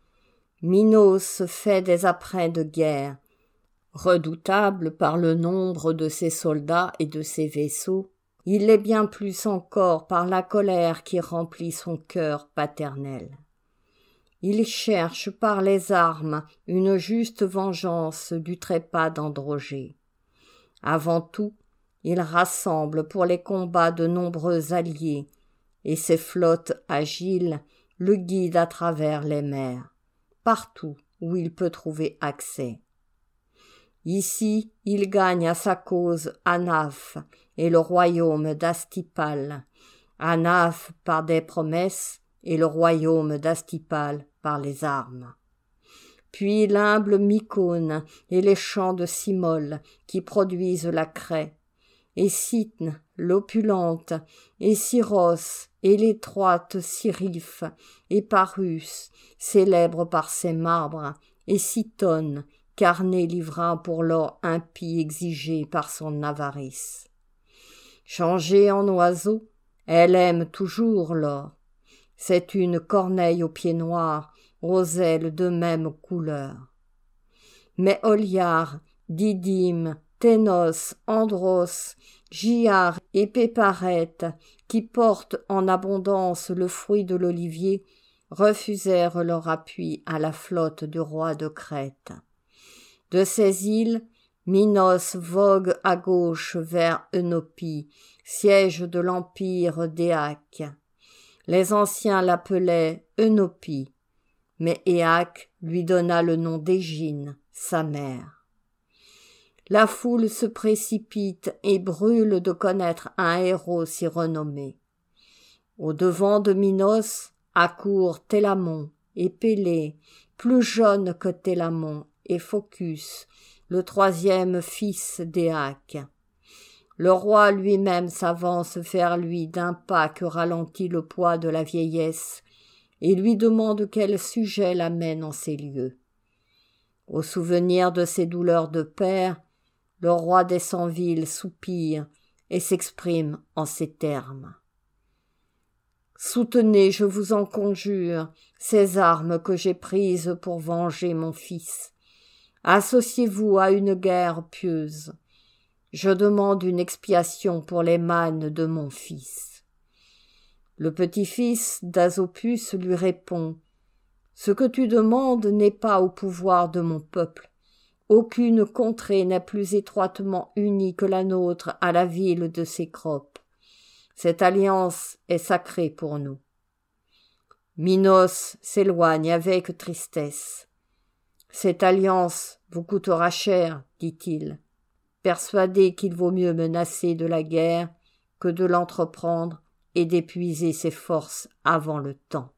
Speaker 1: Minos fait des apprêts de guerre. Redoutable par le nombre de ses soldats et de ses vaisseaux, il l'est bien plus encore par la colère qui remplit son cœur paternel. Il cherche par les armes une juste vengeance du trépas d'Androgée. Avant tout, il rassemble pour les combats de nombreux alliés, et ses flottes agiles le guident à travers les mers, partout où il peut trouver accès. Ici, il gagne à sa cause Anaphe et le royaume d'Astipale, Anaphe par des promesses et le royaume d'Astipale par les armes. Puis l'humble Mycone et les champs de Cymole qui produisent la craie, et Cythne l'opulente, et Syros et l'étroite Cyriphe, et Parus, célèbre par ses marbres, et Cythone, Carné livra pour l'or impie exigé par son avarice. Changée en oiseau, elle aime toujours l'or. C'est une corneille aux pieds noirs, aux ailes de même couleur. Mais Oliar, Didyme, Ténos, Andros, Giard et Péparète, qui portent en abondance le fruit de l'olivier, refusèrent leur appui à la flotte du roi de Crète. De ces îles, Minos vogue à gauche vers Eunopie, siège de l'empire d'Éaque. Les anciens l'appelaient Eunopie, mais Éaque lui donna le nom d'Égine, sa mère. La foule se précipite et brûle de connaître un héros si renommé. Au-devant de Minos accourent Télamon et Pélée, plus jeune que Télamon, et Phocus, le troisième fils d'Éaque. Le roi lui-même s'avance vers lui d'un pas que ralentit le poids de la vieillesse, et lui demande quel sujet l'amène en ces lieux. Au souvenir de ses douleurs de père, le roi des 100 villes soupire et s'exprime en ces termes. Soutenez, je vous en conjure, ces armes que j'ai prises pour venger mon fils. Associez-vous à une guerre pieuse. Je demande une expiation pour les mânes de mon fils. Le petit-fils d'Asopus lui répond : Ce que tu demandes n'est pas au pouvoir de mon peuple. Aucune contrée n'est plus étroitement unie que la nôtre à la ville de Cécrope. Cette alliance est sacrée pour nous. Minos s'éloigne avec tristesse. Cette alliance vous coûtera cher, dit-il, persuadé qu'il vaut mieux menacer de la guerre que de l'entreprendre et d'épuiser ses forces avant le temps.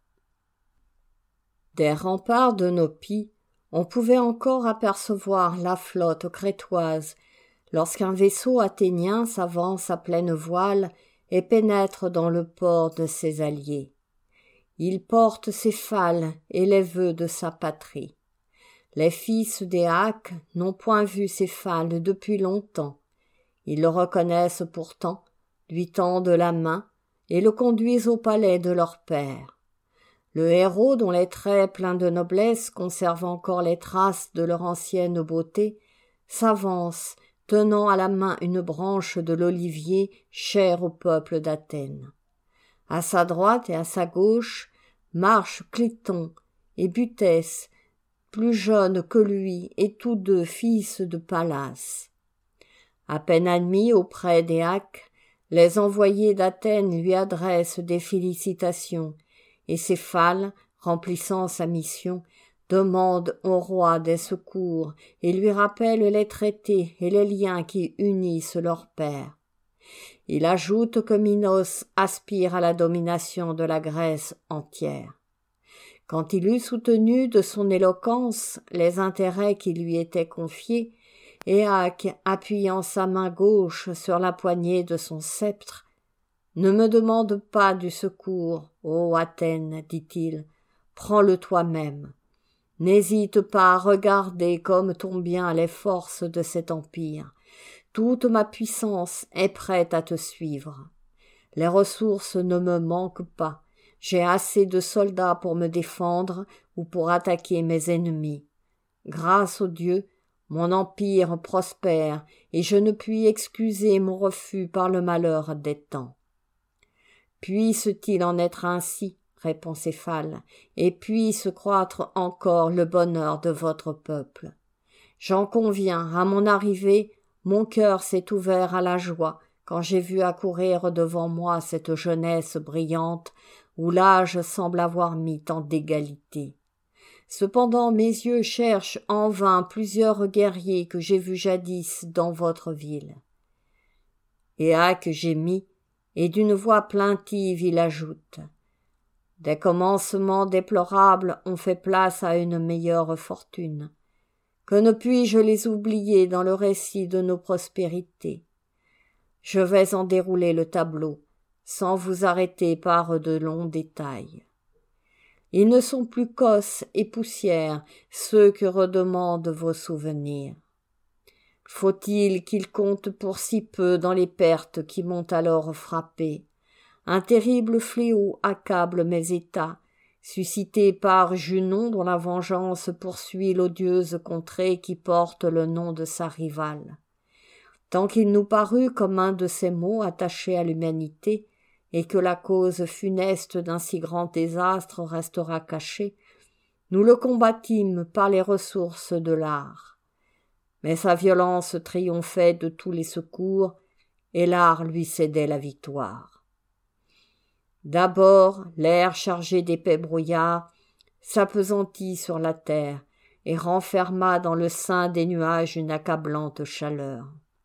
Speaker 1: Des remparts de Nopie, on pouvait encore apercevoir la flotte crétoise lorsqu'un vaisseau athénien s'avance à pleine voile et pénètre dans le port de ses alliés. Il porte Céphale et les vœux de sa patrie. Les fils d'Éaque n'ont point vu Céphale depuis longtemps. Ils le reconnaissent pourtant, lui tendent la main et le conduisent au palais de leur père. Le héros, dont les traits pleins de noblesse conservent encore les traces de leur ancienne beauté, s'avance, tenant à la main une branche de l'olivier chère au peuple d'Athènes. À sa droite et à sa gauche marchent Clyton et Butès, plus jeunes que lui et tous deux fils de Pallas. À peine admis auprès d'Éaque, les envoyés d'Athènes lui adressent des félicitations, et Céphale, remplissant sa mission, demande au roi des secours et lui rappelle les traités et les liens qui unissent leurs pères. Il ajoute que Minos aspire à la domination de la Grèce entière. Quand il eut soutenu de son éloquence les intérêts qui lui étaient confiés, Éaque, appuyant sa main gauche sur la poignée de son sceptre, « Ne me demande pas du secours, ô Athènes, dit-il, prends-le toi-même. N'hésite pas à regarder comme tombent bien les forces de cet empire. Toute ma puissance est prête à te suivre. Les ressources ne me manquent pas. J'ai assez de soldats pour me défendre ou pour attaquer mes ennemis. Grâce aux dieux, mon empire prospère et je ne puis excuser mon refus par le malheur des temps. Puisse-t-il en être ainsi, répond Céphale, et puisse croître encore le bonheur de votre peuple. J'en conviens, à mon arrivée, mon cœur s'est ouvert à la joie quand j'ai vu accourir devant moi cette jeunesse brillante où l'âge semble avoir mis tant d'égalité. Cependant mes yeux cherchent en vain plusieurs guerriers que j'ai vus jadis dans votre ville. Éaque gémit, et d'une voix plaintive il ajoute « Des commencements déplorables ont fait place à une meilleure fortune. Que ne puis-je les oublier dans le récit de nos prospérités? Je vais en dérouler le tableau, sans vous arrêter par de longs détails. Ils ne sont plus qu'os et poussière, ceux que redemandent vos souvenirs. Faut-il qu'ils comptent pour si peu dans les pertes qui m'ont alors frappé? Un terrible fléau accable mes états, suscité par Junon dont la vengeance poursuit l'odieuse contrée qui porte le nom de sa rivale. Tant qu'il nous parut comme un de ces mots attachés à l'humanité, et que la cause funeste d'un si grand désastre restera cachée, nous le combattîmes par les ressources de l'art. Mais sa violence triomphait de tous les secours, et l'art lui cédait la victoire. D'abord, l'air chargé d'épais brouillards s'appesantit sur la terre et renferma dans le sein des nuages une accablante chaleur.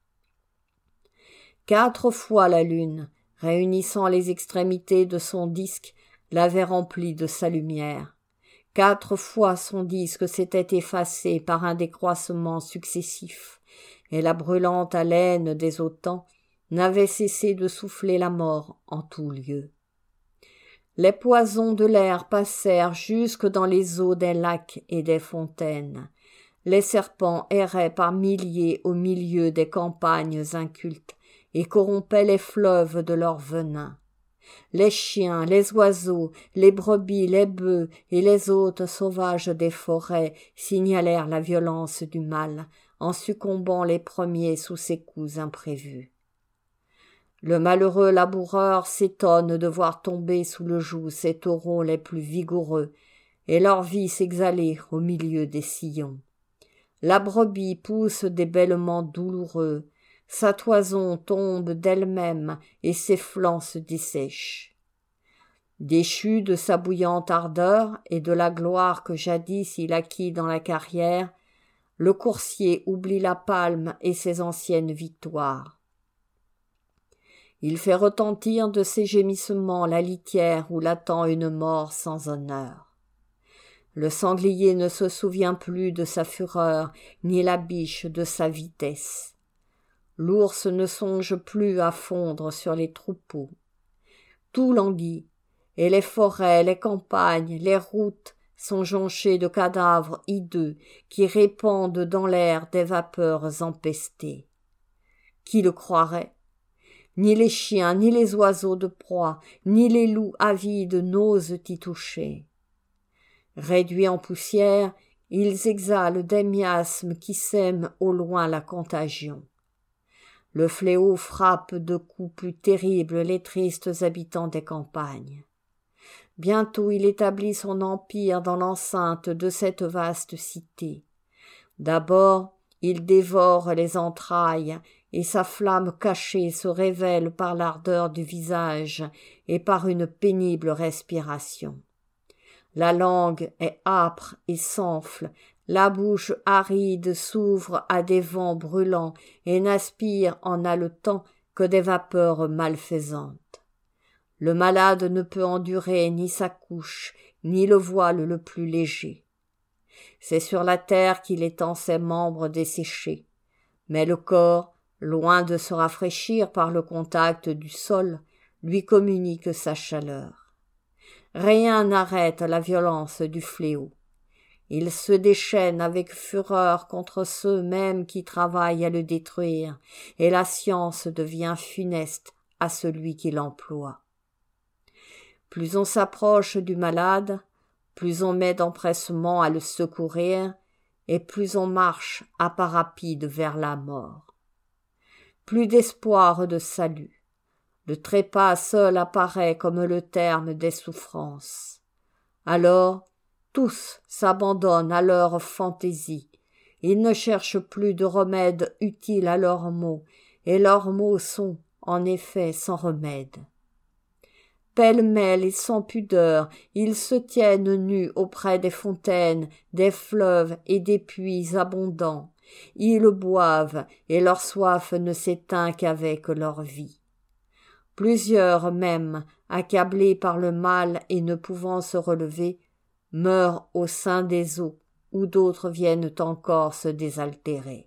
Speaker 1: 4 fois la lune, réunissant les extrémités de son disque, l'avait rempli de sa lumière. 4 fois son disque s'était effacé par un décroissement successif, et la brûlante haleine des autans n'avait cessé de souffler la mort en tout lieu. Les poisons de l'air passèrent jusque dans les eaux des lacs et des fontaines. Les serpents erraient par milliers au milieu des campagnes incultes et corrompaient les fleuves de leur venin. Les chiens, les oiseaux, les brebis, les bœufs et les hôtes sauvages des forêts signalèrent la violence du mal, en succombant les premiers sous ses coups imprévus. Le malheureux laboureur s'étonne de voir tomber sous le joug ses taureaux les plus vigoureux, et leur vie s'exhaler au milieu des sillons. La brebis pousse des bêlements douloureux, sa toison tombe d'elle-même et ses flancs se dessèchent. Déchu de sa bouillante ardeur et de la gloire que jadis il acquit dans la carrière, le coursier oublie la palme et ses anciennes victoires. Il fait retentir de ses gémissements la litière où l'attend une mort sans honneur. Le sanglier ne se souvient plus de sa fureur, ni la biche de sa vitesse. L'ours ne songe plus à fondre sur les troupeaux. Tout languit, et les forêts, les campagnes, les routes sont jonchées de cadavres hideux qui répandent dans l'air des vapeurs empestées. Qui le croirait? Ni les chiens, ni les oiseaux de proie, ni les loups avides n'osent y toucher. Réduits en poussière, ils exhalent des miasmes qui sèment au loin la contagion. Le fléau frappe de coups plus terribles les tristes habitants des campagnes. Bientôt il établit son empire dans l'enceinte de cette vaste cité. D'abord, il dévore les entrailles, et sa flamme cachée se révèle par l'ardeur du visage et par une pénible respiration. La langue est âpre et s'enfle, la bouche aride s'ouvre à des vents brûlants et n'aspire en haletant que des vapeurs malfaisantes. Le malade ne peut endurer ni sa couche, ni le voile le plus léger. C'est sur la terre qu'il étend ses membres desséchés, mais le corps, loin de se rafraîchir par le contact du sol, lui communique sa chaleur. Rien n'arrête la violence du fléau. Il se déchaîne avec fureur contre ceux mêmes qui travaillent à le détruire, et la science devient funeste à celui qui l'emploie. Plus on s'approche du malade, plus on met d'empressement à le secourir, et plus on marche à pas rapides vers la mort. Plus d'espoir de salut. Le trépas seul apparaît comme le terme des souffrances. Alors, tous s'abandonnent à leur fantaisie. Ils ne cherchent plus de remède utile à leurs maux, et leurs maux sont, en effet, sans remède. Pêle-mêle et sans pudeur, ils se tiennent nus auprès des fontaines, des fleuves et des puits abondants. Ils boivent, et leur soif ne s'éteint qu'avec leur vie. Plusieurs même, accablés par le mal et ne pouvant se relever, meurent au sein des eaux, où d'autres viennent encore se désaltérer.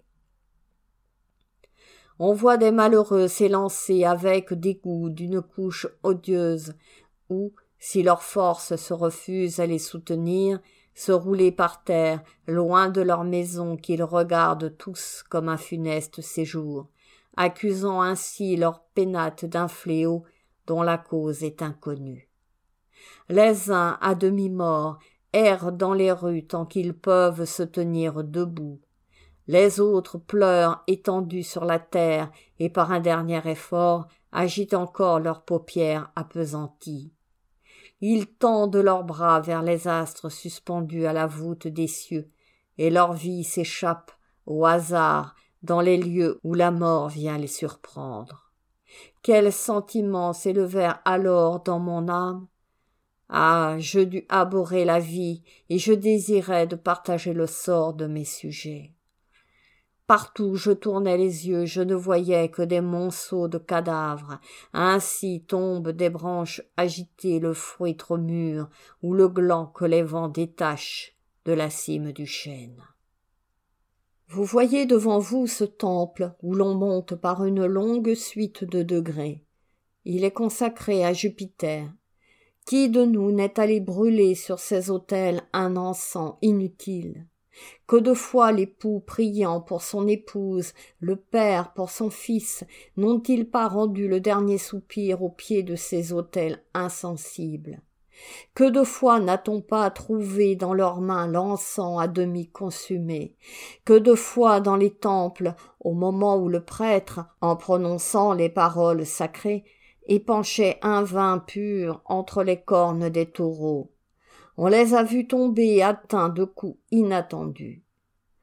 Speaker 1: On voit des malheureux s'élancer avec dégoût d'une couche odieuse, ou, si leur force se refuse à les soutenir, se rouler par terre, loin de leur maison qu'ils regardent tous comme un funeste séjour, accusant ainsi leur pénate d'un fléau dont la cause est inconnue. Les uns, à demi-morts, errent dans les rues tant qu'ils peuvent se tenir debout. Les autres pleurent étendus sur la terre et par un dernier effort agitent encore leurs paupières appesanties. Ils tendent leurs bras vers les astres suspendus à la voûte des cieux, et leur vie s'échappe au hasard dans les lieux où la mort vient les surprendre. Quels sentiments s'élevèrent alors dans mon âme? Ah, je dus abhorrer la vie, et je désirais de partager le sort de mes sujets. Partout je tournais les yeux, je ne voyais que des monceaux de cadavres. Ainsi tombent des branches agitées le fruit trop mûr, ou le gland que les vents détachent de la cime du chêne. Vous voyez devant vous ce temple où l'on monte par une longue suite de degrés. Il est consacré à Jupiter. Qui de nous n'est allé brûler sur ces autels un encens inutile? Que de fois l'époux priant pour son épouse, le père pour son fils, n'ont-ils pas rendu le dernier soupir au pied de ces autels insensibles? Que de fois n'a-t-on pas trouvé dans leurs mains l'encens à demi consumé? Que de fois dans les temples, au moment où le prêtre, en prononçant les paroles sacrées, épanchait un vin pur entre les cornes des taureaux, on les a vus tomber atteints de coups inattendus.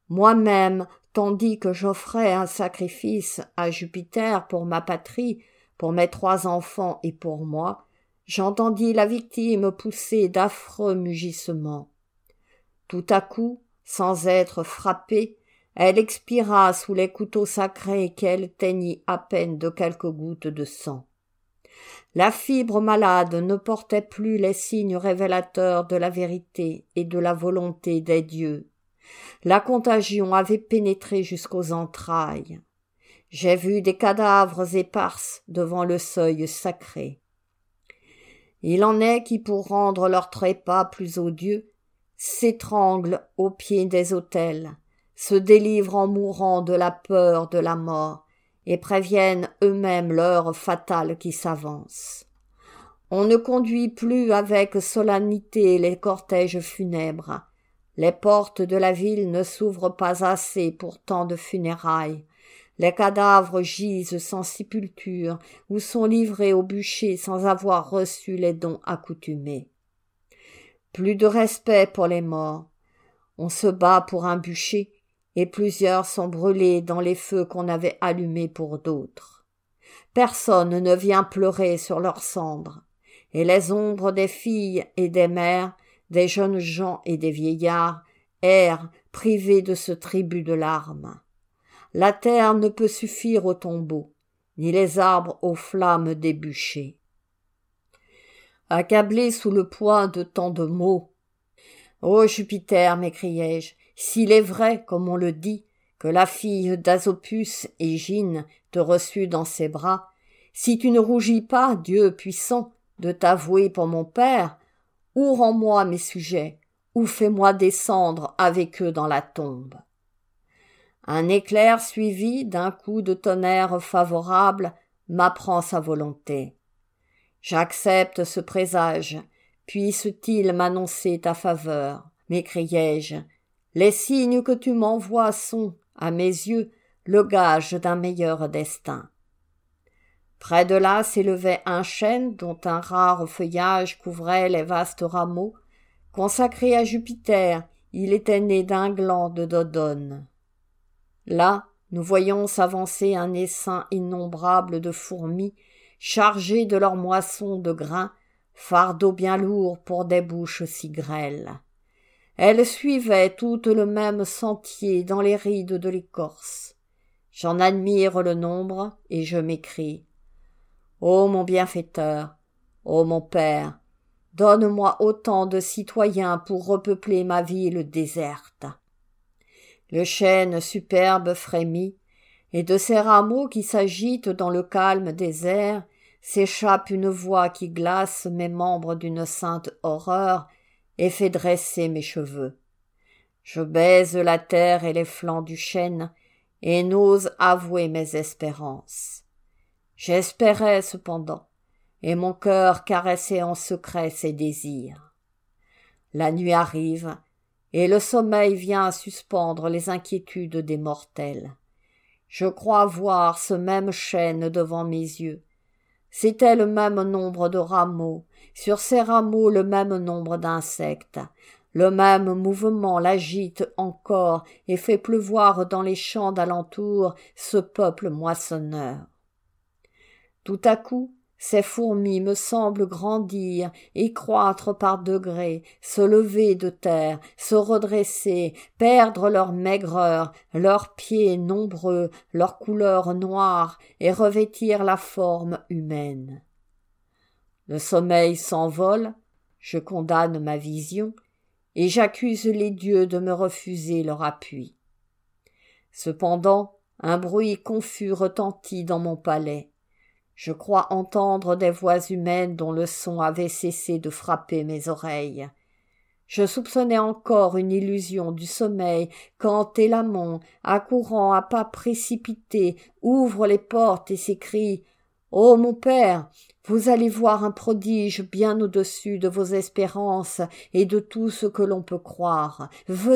Speaker 1: Moi-même, tandis que j'offrais un sacrifice à Jupiter pour ma patrie, pour mes 3 enfants et pour moi, j'entendis la victime pousser d'affreux mugissements. Tout à coup, sans être frappée, elle expira sous les couteaux sacrés qu'elle teignit à peine de quelques gouttes de sang. La fibre malade ne portait plus les signes révélateurs de la vérité et de la volonté des dieux. La contagion avait pénétré jusqu'aux entrailles. J'ai vu des cadavres éparses devant le seuil sacré. Il en est qui, pour rendre leur trépas plus odieux, s'étranglent au pied des autels, se délivrent en mourant de la peur de la mort, et préviennent eux-mêmes l'heure fatale qui s'avance. On ne conduit plus avec solennité les cortèges funèbres. Les portes de la ville ne s'ouvrent pas assez pour tant de funérailles. Les cadavres gisent sans sépulture ou sont livrés au bûcher sans avoir reçu les dons accoutumés. Plus de respect pour les morts. On se bat pour un bûcher, et plusieurs sont brûlés dans les feux qu'on avait allumés pour d'autres. Personne ne vient pleurer sur leurs cendres, et les ombres des filles et des mères, des jeunes gens et des vieillards, errent privés de ce tribut de larmes. La terre ne peut suffire au tombeau, ni les arbres aux flammes des bûchers. Accablé sous le poids de tant de maux, « Ô Jupiter, m'écriai-je, s'il est vrai, comme on le dit, que la fille d'Asopus, Égine, te reçut dans ses bras, si tu ne rougis pas, Dieu puissant, de t'avouer pour mon père, ou rends-moi mes sujets, ou fais-moi descendre avec eux dans la tombe. » Un éclair suivi d'un coup de tonnerre favorable m'apprend sa volonté. J'accepte ce présage, puisse-t-il m'annoncer ta faveur, m'écriai-je. Les signes que tu m'envoies sont, à mes yeux, le gage d'un meilleur destin. Près de là s'élevait un chêne dont un rare feuillage couvrait les vastes rameaux. Consacré à Jupiter, il était né d'un gland de Dodone. Là, nous voyons s'avancer un essaim innombrable de fourmis, chargées de leur moisson de grains, fardeau bien lourd pour des bouches si grêles. Elles suivaient toutes le même sentier dans les rides de l'écorce. J'en admire le nombre et je m'écrie. Ô mon bienfaiteur, ô mon père, donne-moi autant de citoyens pour repeupler ma ville déserte. Le chêne superbe frémit, et de ses rameaux qui s'agitent dans le calme des airs, s'échappe une voix qui glace mes membres d'une sainte horreur et fait dresser mes cheveux. Je baise la terre et les flancs du chêne, et n'ose avouer mes espérances. J'espérais cependant, et mon cœur caressait en secret ses désirs. La nuit arrive, et le sommeil vient suspendre les inquiétudes des mortels. Je crois voir ce même chêne devant mes yeux. C'était le même nombre de rameaux, sur ces rameaux le même nombre d'insectes. Le même mouvement l'agite encore et fait pleuvoir dans les champs d'alentour ce peuple moissonneur. Tout à coup, ces fourmis me semblent grandir et croître par degrés, se lever de terre, se redresser, perdre leur maigreur, leurs pieds nombreux, leur couleur noire, et revêtir la forme humaine. Le sommeil s'envole, je condamne ma vision, et j'accuse les dieux de me refuser leur appui. Cependant, un bruit confus retentit dans mon palais. Je crois entendre des voix humaines dont le son avait cessé de frapper mes oreilles. Je soupçonnais encore une illusion du sommeil quand Télamon, accourant à pas précipités, ouvre les portes et s'écrie « Ô mon père, vous allez voir un prodige bien au-dessus de vos espérances et de tout ce que l'on peut croire. Venez !»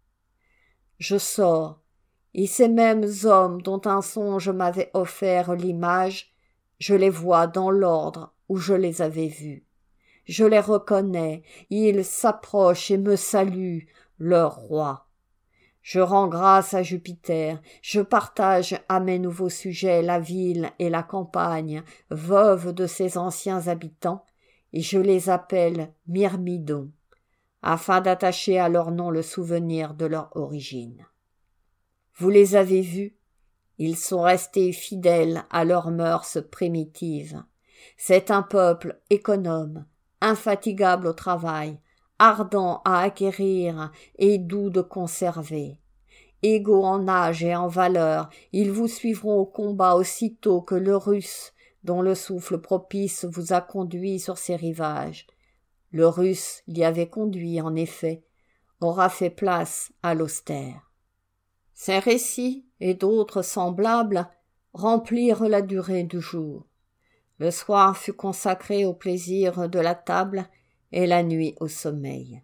Speaker 1: Je sors. Et ces mêmes hommes dont un songe m'avait offert l'image, je les vois dans l'ordre où je les avais vus. Je les reconnais, ils s'approchent et me saluent, leur roi. Je rends grâce à Jupiter, je partage à mes nouveaux sujets la ville et la campagne, veuves de ses anciens habitants, et je les appelle Myrmidons, afin d'attacher à leur nom le souvenir de leur origine. Vous les avez vus, ils sont restés fidèles à leurs mœurs primitives. C'est un peuple économe, infatigable au travail, ardent à acquérir et doux de conserver. Égaux en âge et en valeur, ils vous suivront au combat aussitôt que le Russe, dont le souffle propice vous a conduit sur ces rivages, le Russe l'y avait conduit en effet, aura fait place à l'austère. Ces récits et d'autres semblables remplirent la durée du jour. Le soir fut consacré au plaisir de la table et la nuit au sommeil.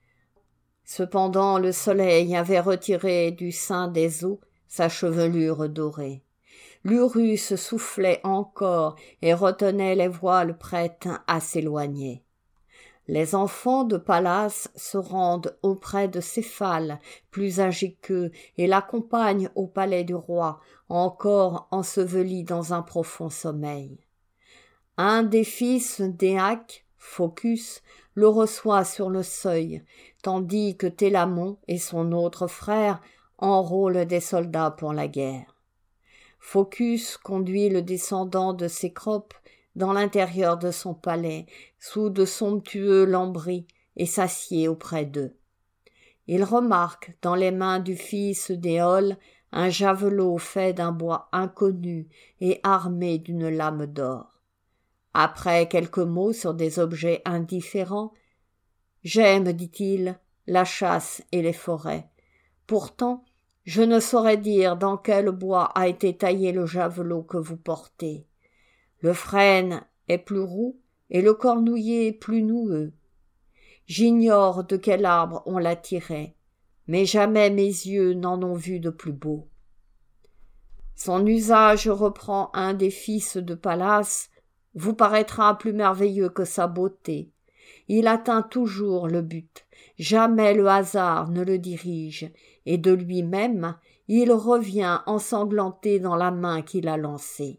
Speaker 1: Cependant le soleil avait retiré du sein des eaux sa chevelure dorée. L'Urus soufflait encore et retenait les voiles prêtes à s'éloigner. Les enfants de Pallas se rendent auprès de Céphale, plus âgé qu'eux, et l'accompagnent au palais du roi, encore enseveli dans un profond sommeil. Un des fils d'Éaque, Phocus, le reçoit sur le seuil, tandis que Télamon et son autre frère enrôlent des soldats pour la guerre. Phocus conduit le descendant de Cécrope dans l'intérieur de son palais, sous de somptueux lambris, et s'assied auprès d'eux. Il remarque dans les mains du fils d'Éole un javelot fait d'un bois inconnu et armé d'une lame d'or. Après quelques mots sur des objets indifférents, « J'aime, dit-il, la chasse et les forêts. Pourtant, je ne saurais dire dans quel bois a été taillé le javelot que vous portez. Le frêne est plus roux et le cornouiller plus noueux. J'ignore de quel arbre on l'a tiré, mais jamais mes yeux n'en ont vu de plus beau. » Son usage, reprend un des fils de Pallas, vous paraîtra plus merveilleux que sa beauté. Il atteint toujours le but, jamais le hasard ne le dirige, et de lui-même il revient ensanglanté dans la main qu'il a lancée.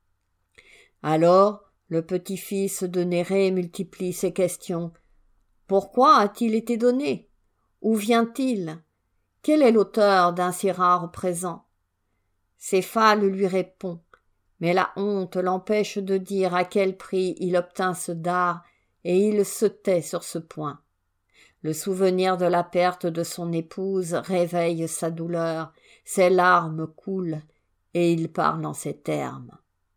Speaker 1: Alors le petit-fils de Nérée multiplie ses questions. Pourquoi a-t-il été donné? Où vient-il? Quel est l'auteur d'un si rare présent? Céphale lui répond, mais la honte l'empêche de dire à quel prix il obtint ce dard, et il se tait sur ce point. Le souvenir de la perte de son épouse réveille sa douleur, ses larmes coulent, et il parle en ces termes.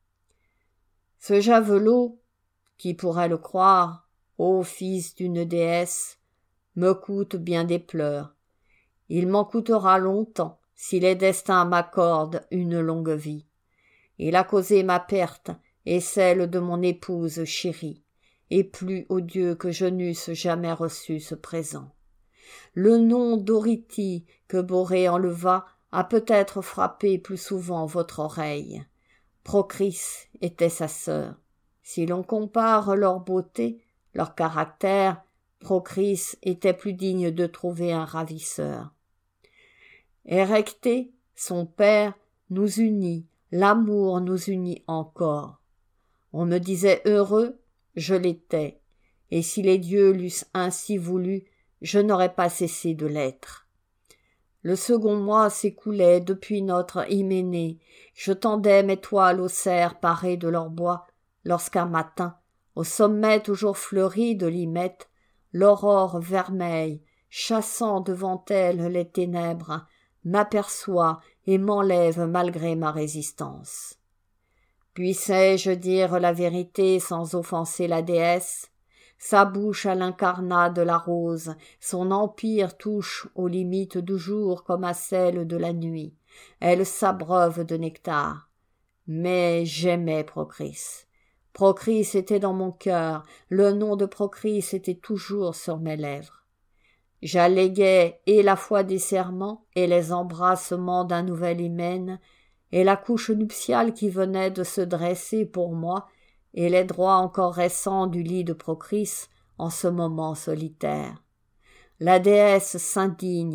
Speaker 1: Ce javelot, qui pourrait le croire, ô fils d'une déesse, me coûte bien des pleurs. Il m'en coûtera longtemps, si les destins m'accordent une longue vie. Il a causé ma perte et celle de mon épouse chérie, et plus odieux que je n'eusse jamais reçu ce présent. Le nom d'Orithie que Borée enleva a peut-être frappé plus souvent votre oreille. Procris était sa sœur. Si l'on compare leur beauté, leur caractère, Procris était plus digne de trouver un ravisseur. Érecté, son père, nous unit, l'amour nous unit encore. On me disait heureux, je l'étais, et si les dieux l'eussent ainsi voulu, je n'aurais pas cessé de l'être. Le second mois s'écoulait depuis notre hyménée, je tendais mes toiles aux cerfs parés de leur bois, lorsqu'un matin, au sommet toujours fleuri de l'hymette, l'aurore vermeille, chassant devant elle les ténèbres, m'aperçoit et m'enlève malgré ma résistance. Puissais-je dire la vérité sans offenser la déesse? Sa bouche à l'incarnat de la rose, son empire touche aux limites du jour comme à celles de la nuit. Elle s'abreuve de nectar. Mais j'aimais Procris. Procris était dans mon cœur, le nom de Procris était toujours sur mes lèvres. J'alléguais et la foi des serments et les embrassements d'un nouvel hymen, et la couche nuptiale qui venait de se dresser pour moi, et les droits encore récents du lit de Procris en ce moment solitaire. La déesse s'indigne,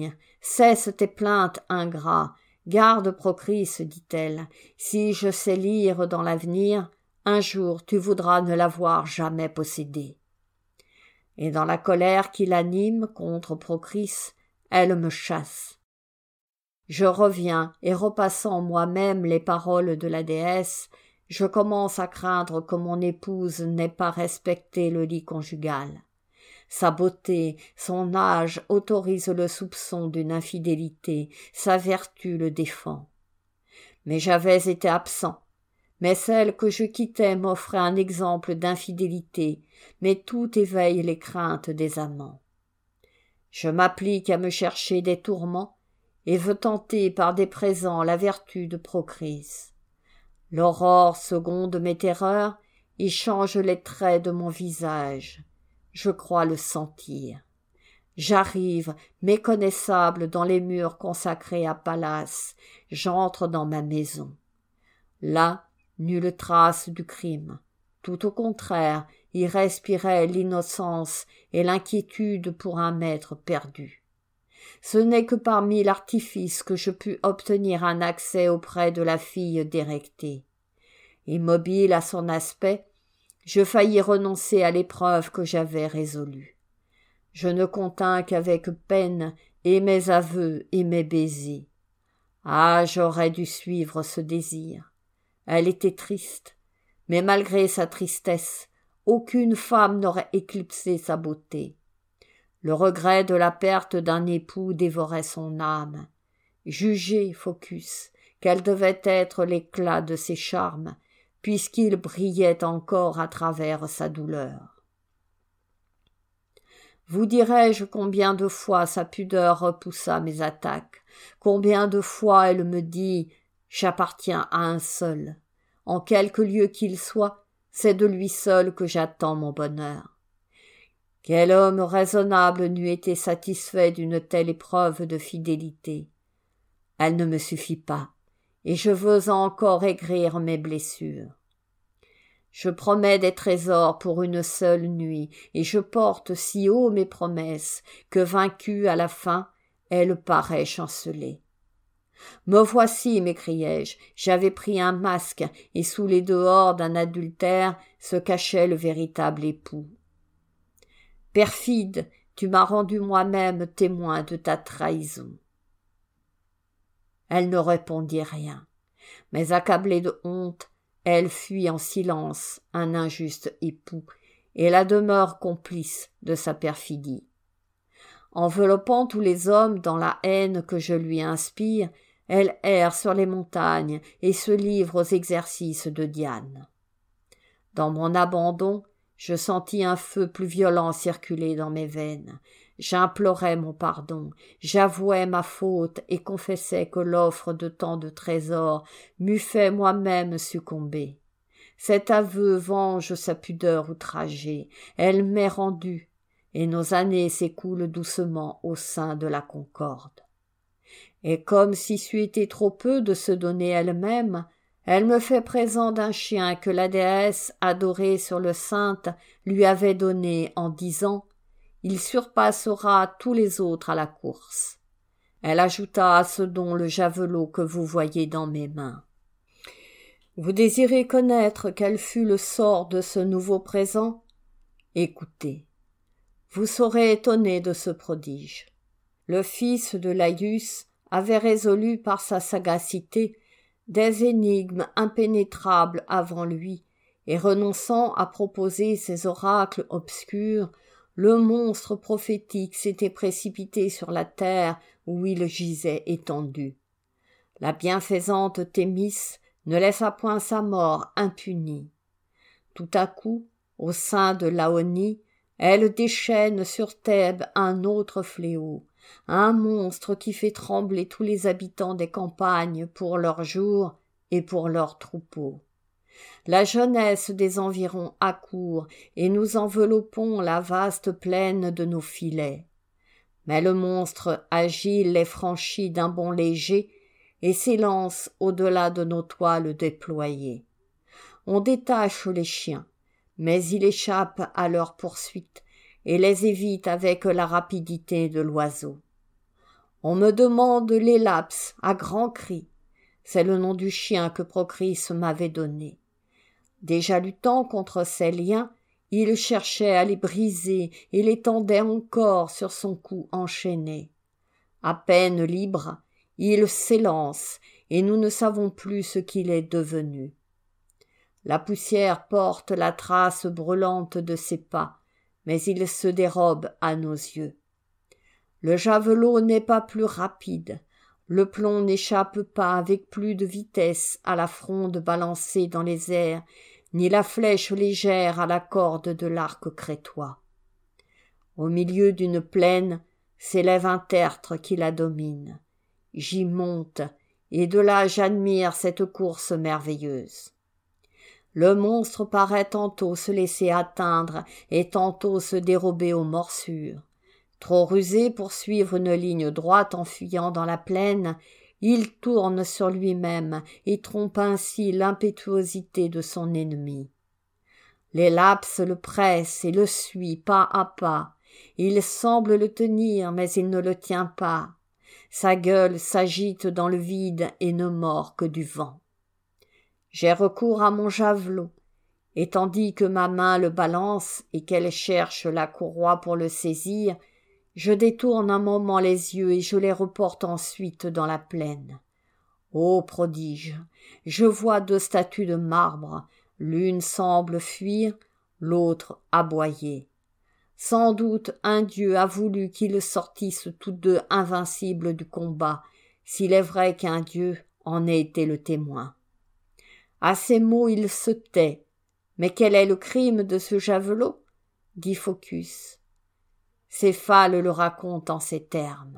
Speaker 1: Cesse tes plaintes, ingrat. Garde Procris, dit-elle. Si je sais lire dans l'avenir, un jour tu voudras ne l'avoir jamais possédé. Et dans la colère qui l'anime contre Procris, elle me chasse. Je reviens, et repassant moi-même les paroles de la déesse, je commence à craindre que mon épouse n'ait pas respecté le lit conjugal. Sa beauté, son âge autorisent le soupçon d'une infidélité, sa vertu le défend. Mais j'avais été absent, mais celle que je quittais m'offrait un exemple d'infidélité, mais tout éveille les craintes des amants. Je m'applique à me chercher des tourments, et veux tenter par des présents la vertu de Procris. L'aurore seconde mes terreurs et change les traits de mon visage. Je crois le sentir. J'arrive, méconnaissable dans les murs consacrés à Pallas, j'entre dans ma maison. Là, nulle trace du crime. Tout au contraire, y respirait l'innocence et l'inquiétude pour un maître perdu. Ce n'est que parmi l'artifice que je pus obtenir un accès auprès de la fille d'Érectée. Immobile à son aspect, je faillis renoncer à l'épreuve que j'avais résolue. Je ne contins qu'avec peine et mes aveux et mes baisers. Ah, j'aurais dû suivre ce désir. Elle était triste, mais malgré sa tristesse, aucune femme n'aurait éclipsé sa beauté. Le regret de la perte d'un époux dévorait son âme. Jugez, Phocus, quel devait être l'éclat de ses charmes, puisqu'il brillait encore à travers sa douleur. Vous dirai-je combien de fois sa pudeur repoussa mes attaques, combien de fois elle me dit « J'appartiens à un seul. En quelque lieu qu'il soit, c'est de lui seul que j'attends mon bonheur. » Quel homme raisonnable n'eût été satisfait d'une telle épreuve de fidélité? Elle ne me suffit pas, et je veux encore aigrir mes blessures. Je promets des trésors pour une seule nuit, et je porte si haut mes promesses que, vaincue à la fin, elle paraît chanceler. « Me voici, m'écriai-je, j'avais pris un masque, et sous les dehors d'un adultère se cachait le véritable époux. Perfide, tu m'as rendu moi-même témoin de ta trahison. » Elle ne répondit rien, mais accablée de honte, elle fuit en silence un injuste époux et la demeure complice de sa perfidie. Enveloppant tous les hommes dans la haine que je lui inspire, elle erre sur les montagnes et se livre aux exercices de Diane. Dans mon abandon, je sentis un feu plus violent circuler dans mes veines. J'implorais mon pardon, j'avouais ma faute et confessais que l'offre de tant de trésors m'eût fait moi-même succomber. Cet aveu venge sa pudeur outragée, elle m'est rendue, et nos années s'écoulent doucement au sein de la concorde. Et comme si c'eût été trop peu de se donner elle-même, elle me fait présent d'un chien que la déesse, adorée sur le Ceinthe, lui avait donné en disant « Il surpassera tous les autres à la course. » Elle ajouta à ce don le javelot que vous voyez dans mes mains. Vous désirez connaître quel fut le sort de ce nouveau présent? Écoutez. Vous serez étonné de ce prodige. Le fils de Laïus avait résolu par sa sagacité des énigmes impénétrables avant lui, et renonçant à proposer ces oracles obscurs, le monstre prophétique s'était précipité sur la terre où il gisait étendu. La bienfaisante Thémis ne laissa point sa mort impunie. Tout à coup, au sein de Laonie, elle déchaîne sur Thèbes un autre fléau, un monstre qui fait trembler tous les habitants des campagnes pour leurs jours et pour leurs troupeaux. La jeunesse des environs accourt et nous enveloppons la vaste plaine de nos filets. Mais le monstre agile les franchit d'un bond léger et s'élance au-delà de nos toiles déployées. On détache les chiens, mais il échappe à leur poursuite et les évite avec la rapidité de l'oiseau. On me demande l'Élaps à grands cris. C'est le nom du chien que Procris m'avait donné. Déjà luttant contre ces liens, il cherchait à les briser et les tendait encore sur son cou enchaîné. À peine libre, il s'élance et nous ne savons plus ce qu'il est devenu. La poussière porte la trace brûlante de ses pas, mais il se dérobe à nos yeux. Le javelot n'est pas plus rapide, le plomb n'échappe pas avec plus de vitesse à la fronde balancée dans les airs, ni la flèche légère à la corde de l'arc crétois. Au milieu d'une plaine s'élève un tertre qui la domine. J'y monte, et de là j'admire cette course merveilleuse. Le monstre paraît tantôt se laisser atteindre et tantôt se dérober aux morsures. Trop rusé pour suivre une ligne droite en fuyant dans la plaine, il tourne sur lui-même et trompe ainsi l'impétuosité de son ennemi. L'Élaps le presse et le suit pas à pas. Il semble le tenir, mais il ne le tient pas. Sa gueule s'agite dans le vide et ne mord que du vent. J'ai recours à mon javelot, et tandis que ma main le balance et qu'elle cherche la courroie pour le saisir, je détourne un moment les yeux et je les reporte ensuite dans la plaine. Ô prodige! Je vois 2 statues de marbre, l'une semble fuir, l'autre aboyer. Sans doute un dieu a voulu qu'ils sortissent tous 2 invincibles du combat, s'il est vrai qu'un dieu en ait été le témoin. À ces mots il se tait. Mais quel est le crime de ce javelot? Dit Phocus. Céphale le raconte en ces termes.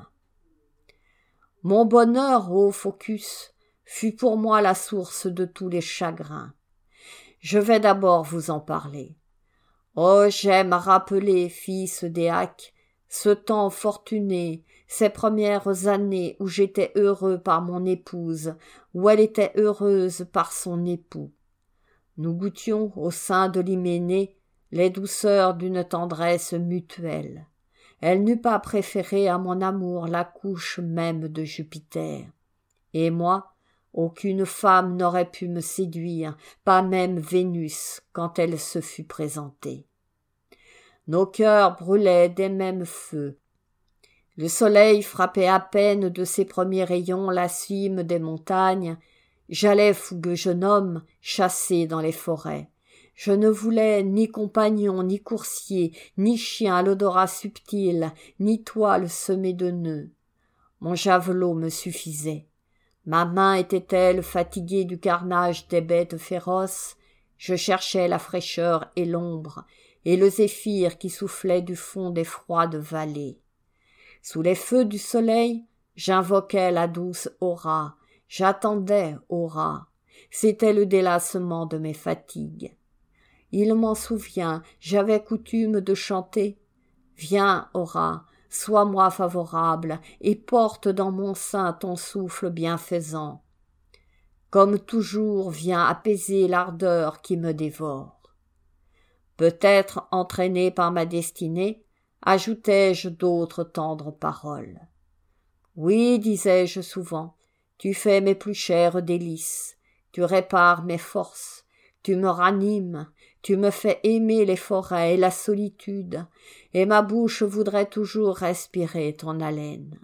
Speaker 1: Mon bonheur, ô Phocus, fut pour moi la source de tous les chagrins. Je vais d'abord vous en parler. Oh, j'aime rappeler, fils d'Éaque, ce temps fortuné, ces premières années où j'étais heureux par mon épouse, où elle était heureuse par son époux. Nous goûtions au sein de l'hyménée les douceurs d'une tendresse mutuelle. Elle n'eût pas préféré à mon amour la couche même de Jupiter. Et moi, aucune femme n'aurait pu me séduire, pas même Vénus, quand elle se fut présentée. Nos cœurs brûlaient des mêmes feux. Le soleil frappait à peine de ses premiers rayons la cime des montagnes. J'allais, fougueux jeune homme, chasser dans les forêts. Je ne voulais ni compagnon, ni coursier, ni chien à l'odorat subtil, ni toile semée de nœuds. Mon javelot me suffisait. Ma main était-elle fatiguée du carnage des bêtes féroces? Je cherchais la fraîcheur et l'ombre, et le zéphyr qui soufflait du fond des froides vallées. Sous les feux du soleil, j'invoquais la douce aura, j'attendais aura, c'était le délassement de mes fatigues. Il m'en souvient, j'avais coutume de chanter « Viens, aura, sois-moi favorable, et porte dans mon sein ton souffle bienfaisant. » Comme toujours vient apaiser l'ardeur qui me dévore. Peut-être entraîné par ma destinée, ajoutai-je d'autres tendres paroles. Oui, disais-je souvent, tu fais mes plus chères délices, tu répares mes forces, tu me ranimes, tu me fais aimer les forêts et la solitude, et ma bouche voudrait toujours respirer ton haleine.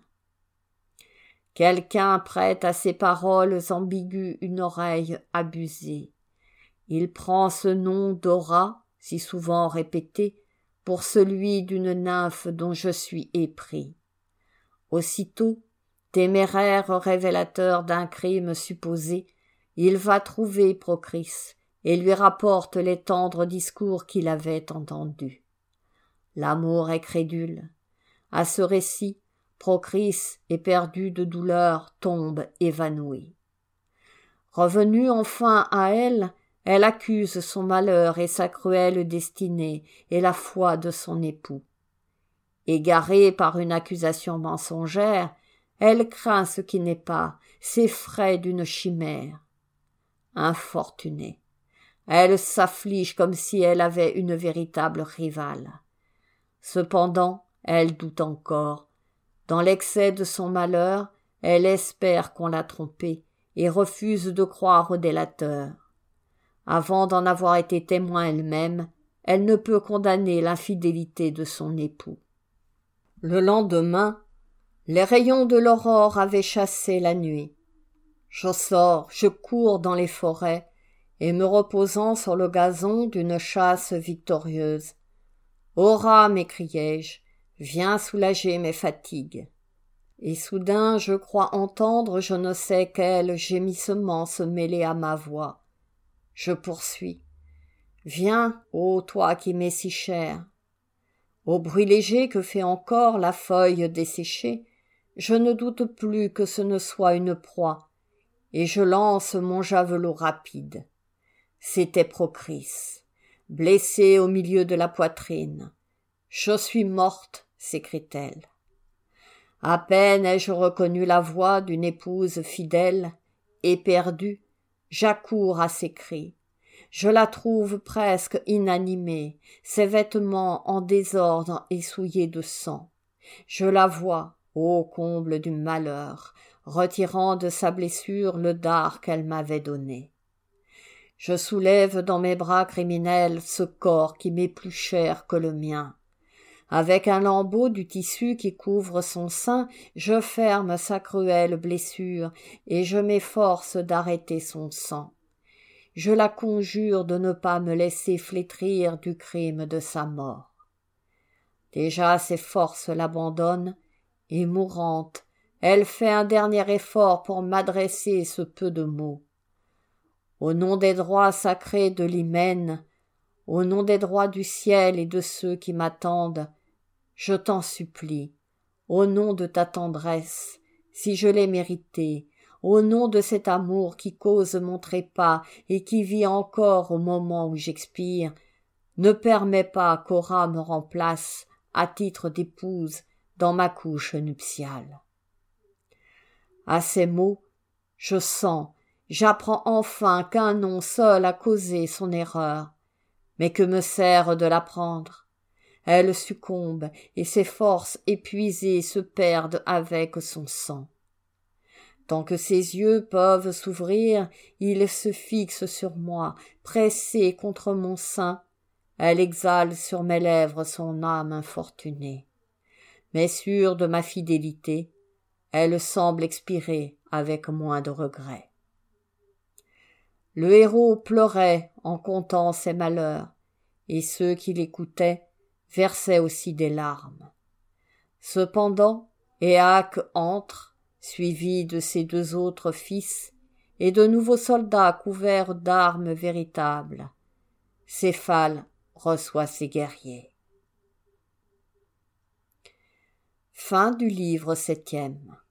Speaker 1: Quelqu'un prête à ces paroles ambiguës une oreille abusée. Il prend ce nom d'aura, si souvent répété, pour celui d'une nymphe dont je suis épris. Aussitôt, téméraire révélateur d'un crime supposé, il va trouver Procris et lui rapporte les tendres discours qu'il avait entendus. L'amour est crédule. À ce récit, Procris, éperdu de douleur, tombe évanoui. Revenue enfin à elle, elle accuse son malheur et sa cruelle destinée et la foi de son époux. Égarée par une accusation mensongère, elle craint ce qui n'est pas, s'effraie d'une chimère. Infortunée, elle s'afflige comme si elle avait une véritable rivale. Cependant, elle doute encore. Dans l'excès de son malheur, elle espère qu'on l'a trompée et refuse de croire au délateur. Avant d'en avoir été témoin elle-même, elle ne peut condamner l'infidélité de son époux. Le lendemain, les rayons de l'aurore avaient chassé la nuit. Je sors, je cours dans les forêts, et me reposant sur le gazon d'une chasse victorieuse. « Hurrah !» m'écriai-je, « viens soulager mes fatigues. » Et soudain je crois entendre je ne sais quel gémissement se mêler à ma voix. Je poursuis. « Viens, ô toi qui m'es si cher. » Au bruit léger que fait encore la feuille desséchée, je ne doute plus que ce ne soit une proie, et je lance mon javelot rapide. C'était Procris, blessée au milieu de la poitrine. « Je suis morte !» s'écrie-t-elle. À peine ai-je reconnu la voix d'une épouse fidèle, éperdue, j'accours à ses cris. Je la trouve presque inanimée, ses vêtements en désordre et souillés de sang. Je la vois, ô comble du malheur, retirant de sa blessure le dard qu'elle m'avait donné. Je soulève dans mes bras criminels ce corps qui m'est plus cher que le mien. Avec un lambeau du tissu qui couvre son sein, je ferme sa cruelle blessure et je m'efforce d'arrêter son sang. Je la conjure de ne pas me laisser flétrir du crime de sa mort. Déjà ses forces l'abandonnent, et mourante, elle fait un dernier effort pour m'adresser ce peu de mots. Au nom des droits sacrés de l'hymen, au nom des droits du ciel et de ceux qui m'attendent, je t'en supplie, au nom de ta tendresse, si je l'ai méritée, au nom de cet amour qui cause mon trépas et qui vit encore au moment où j'expire, ne permets pas qu'Hora me remplace, à titre d'épouse, dans ma couche nuptiale. À ces mots, je sens, j'apprends enfin qu'un nom seul a causé son erreur, mais que me sert de l'apprendre? Elle succombe, et ses forces épuisées se perdent avec son sang. Tant que ses yeux peuvent s'ouvrir, il se fixe sur moi, pressé contre mon sein. Elle exhale sur mes lèvres son âme infortunée. Mais sûre de ma fidélité, elle semble expirer avec moins de regret. Le héros pleurait en comptant ses malheurs, et ceux qui l'écoutaient versaient aussi des larmes. Cependant, Éaque entre, suivi de ses 2 autres fils, et de nouveaux soldats couverts d'armes véritables. Céphale reçoit ses guerriers. Fin du livre 7e.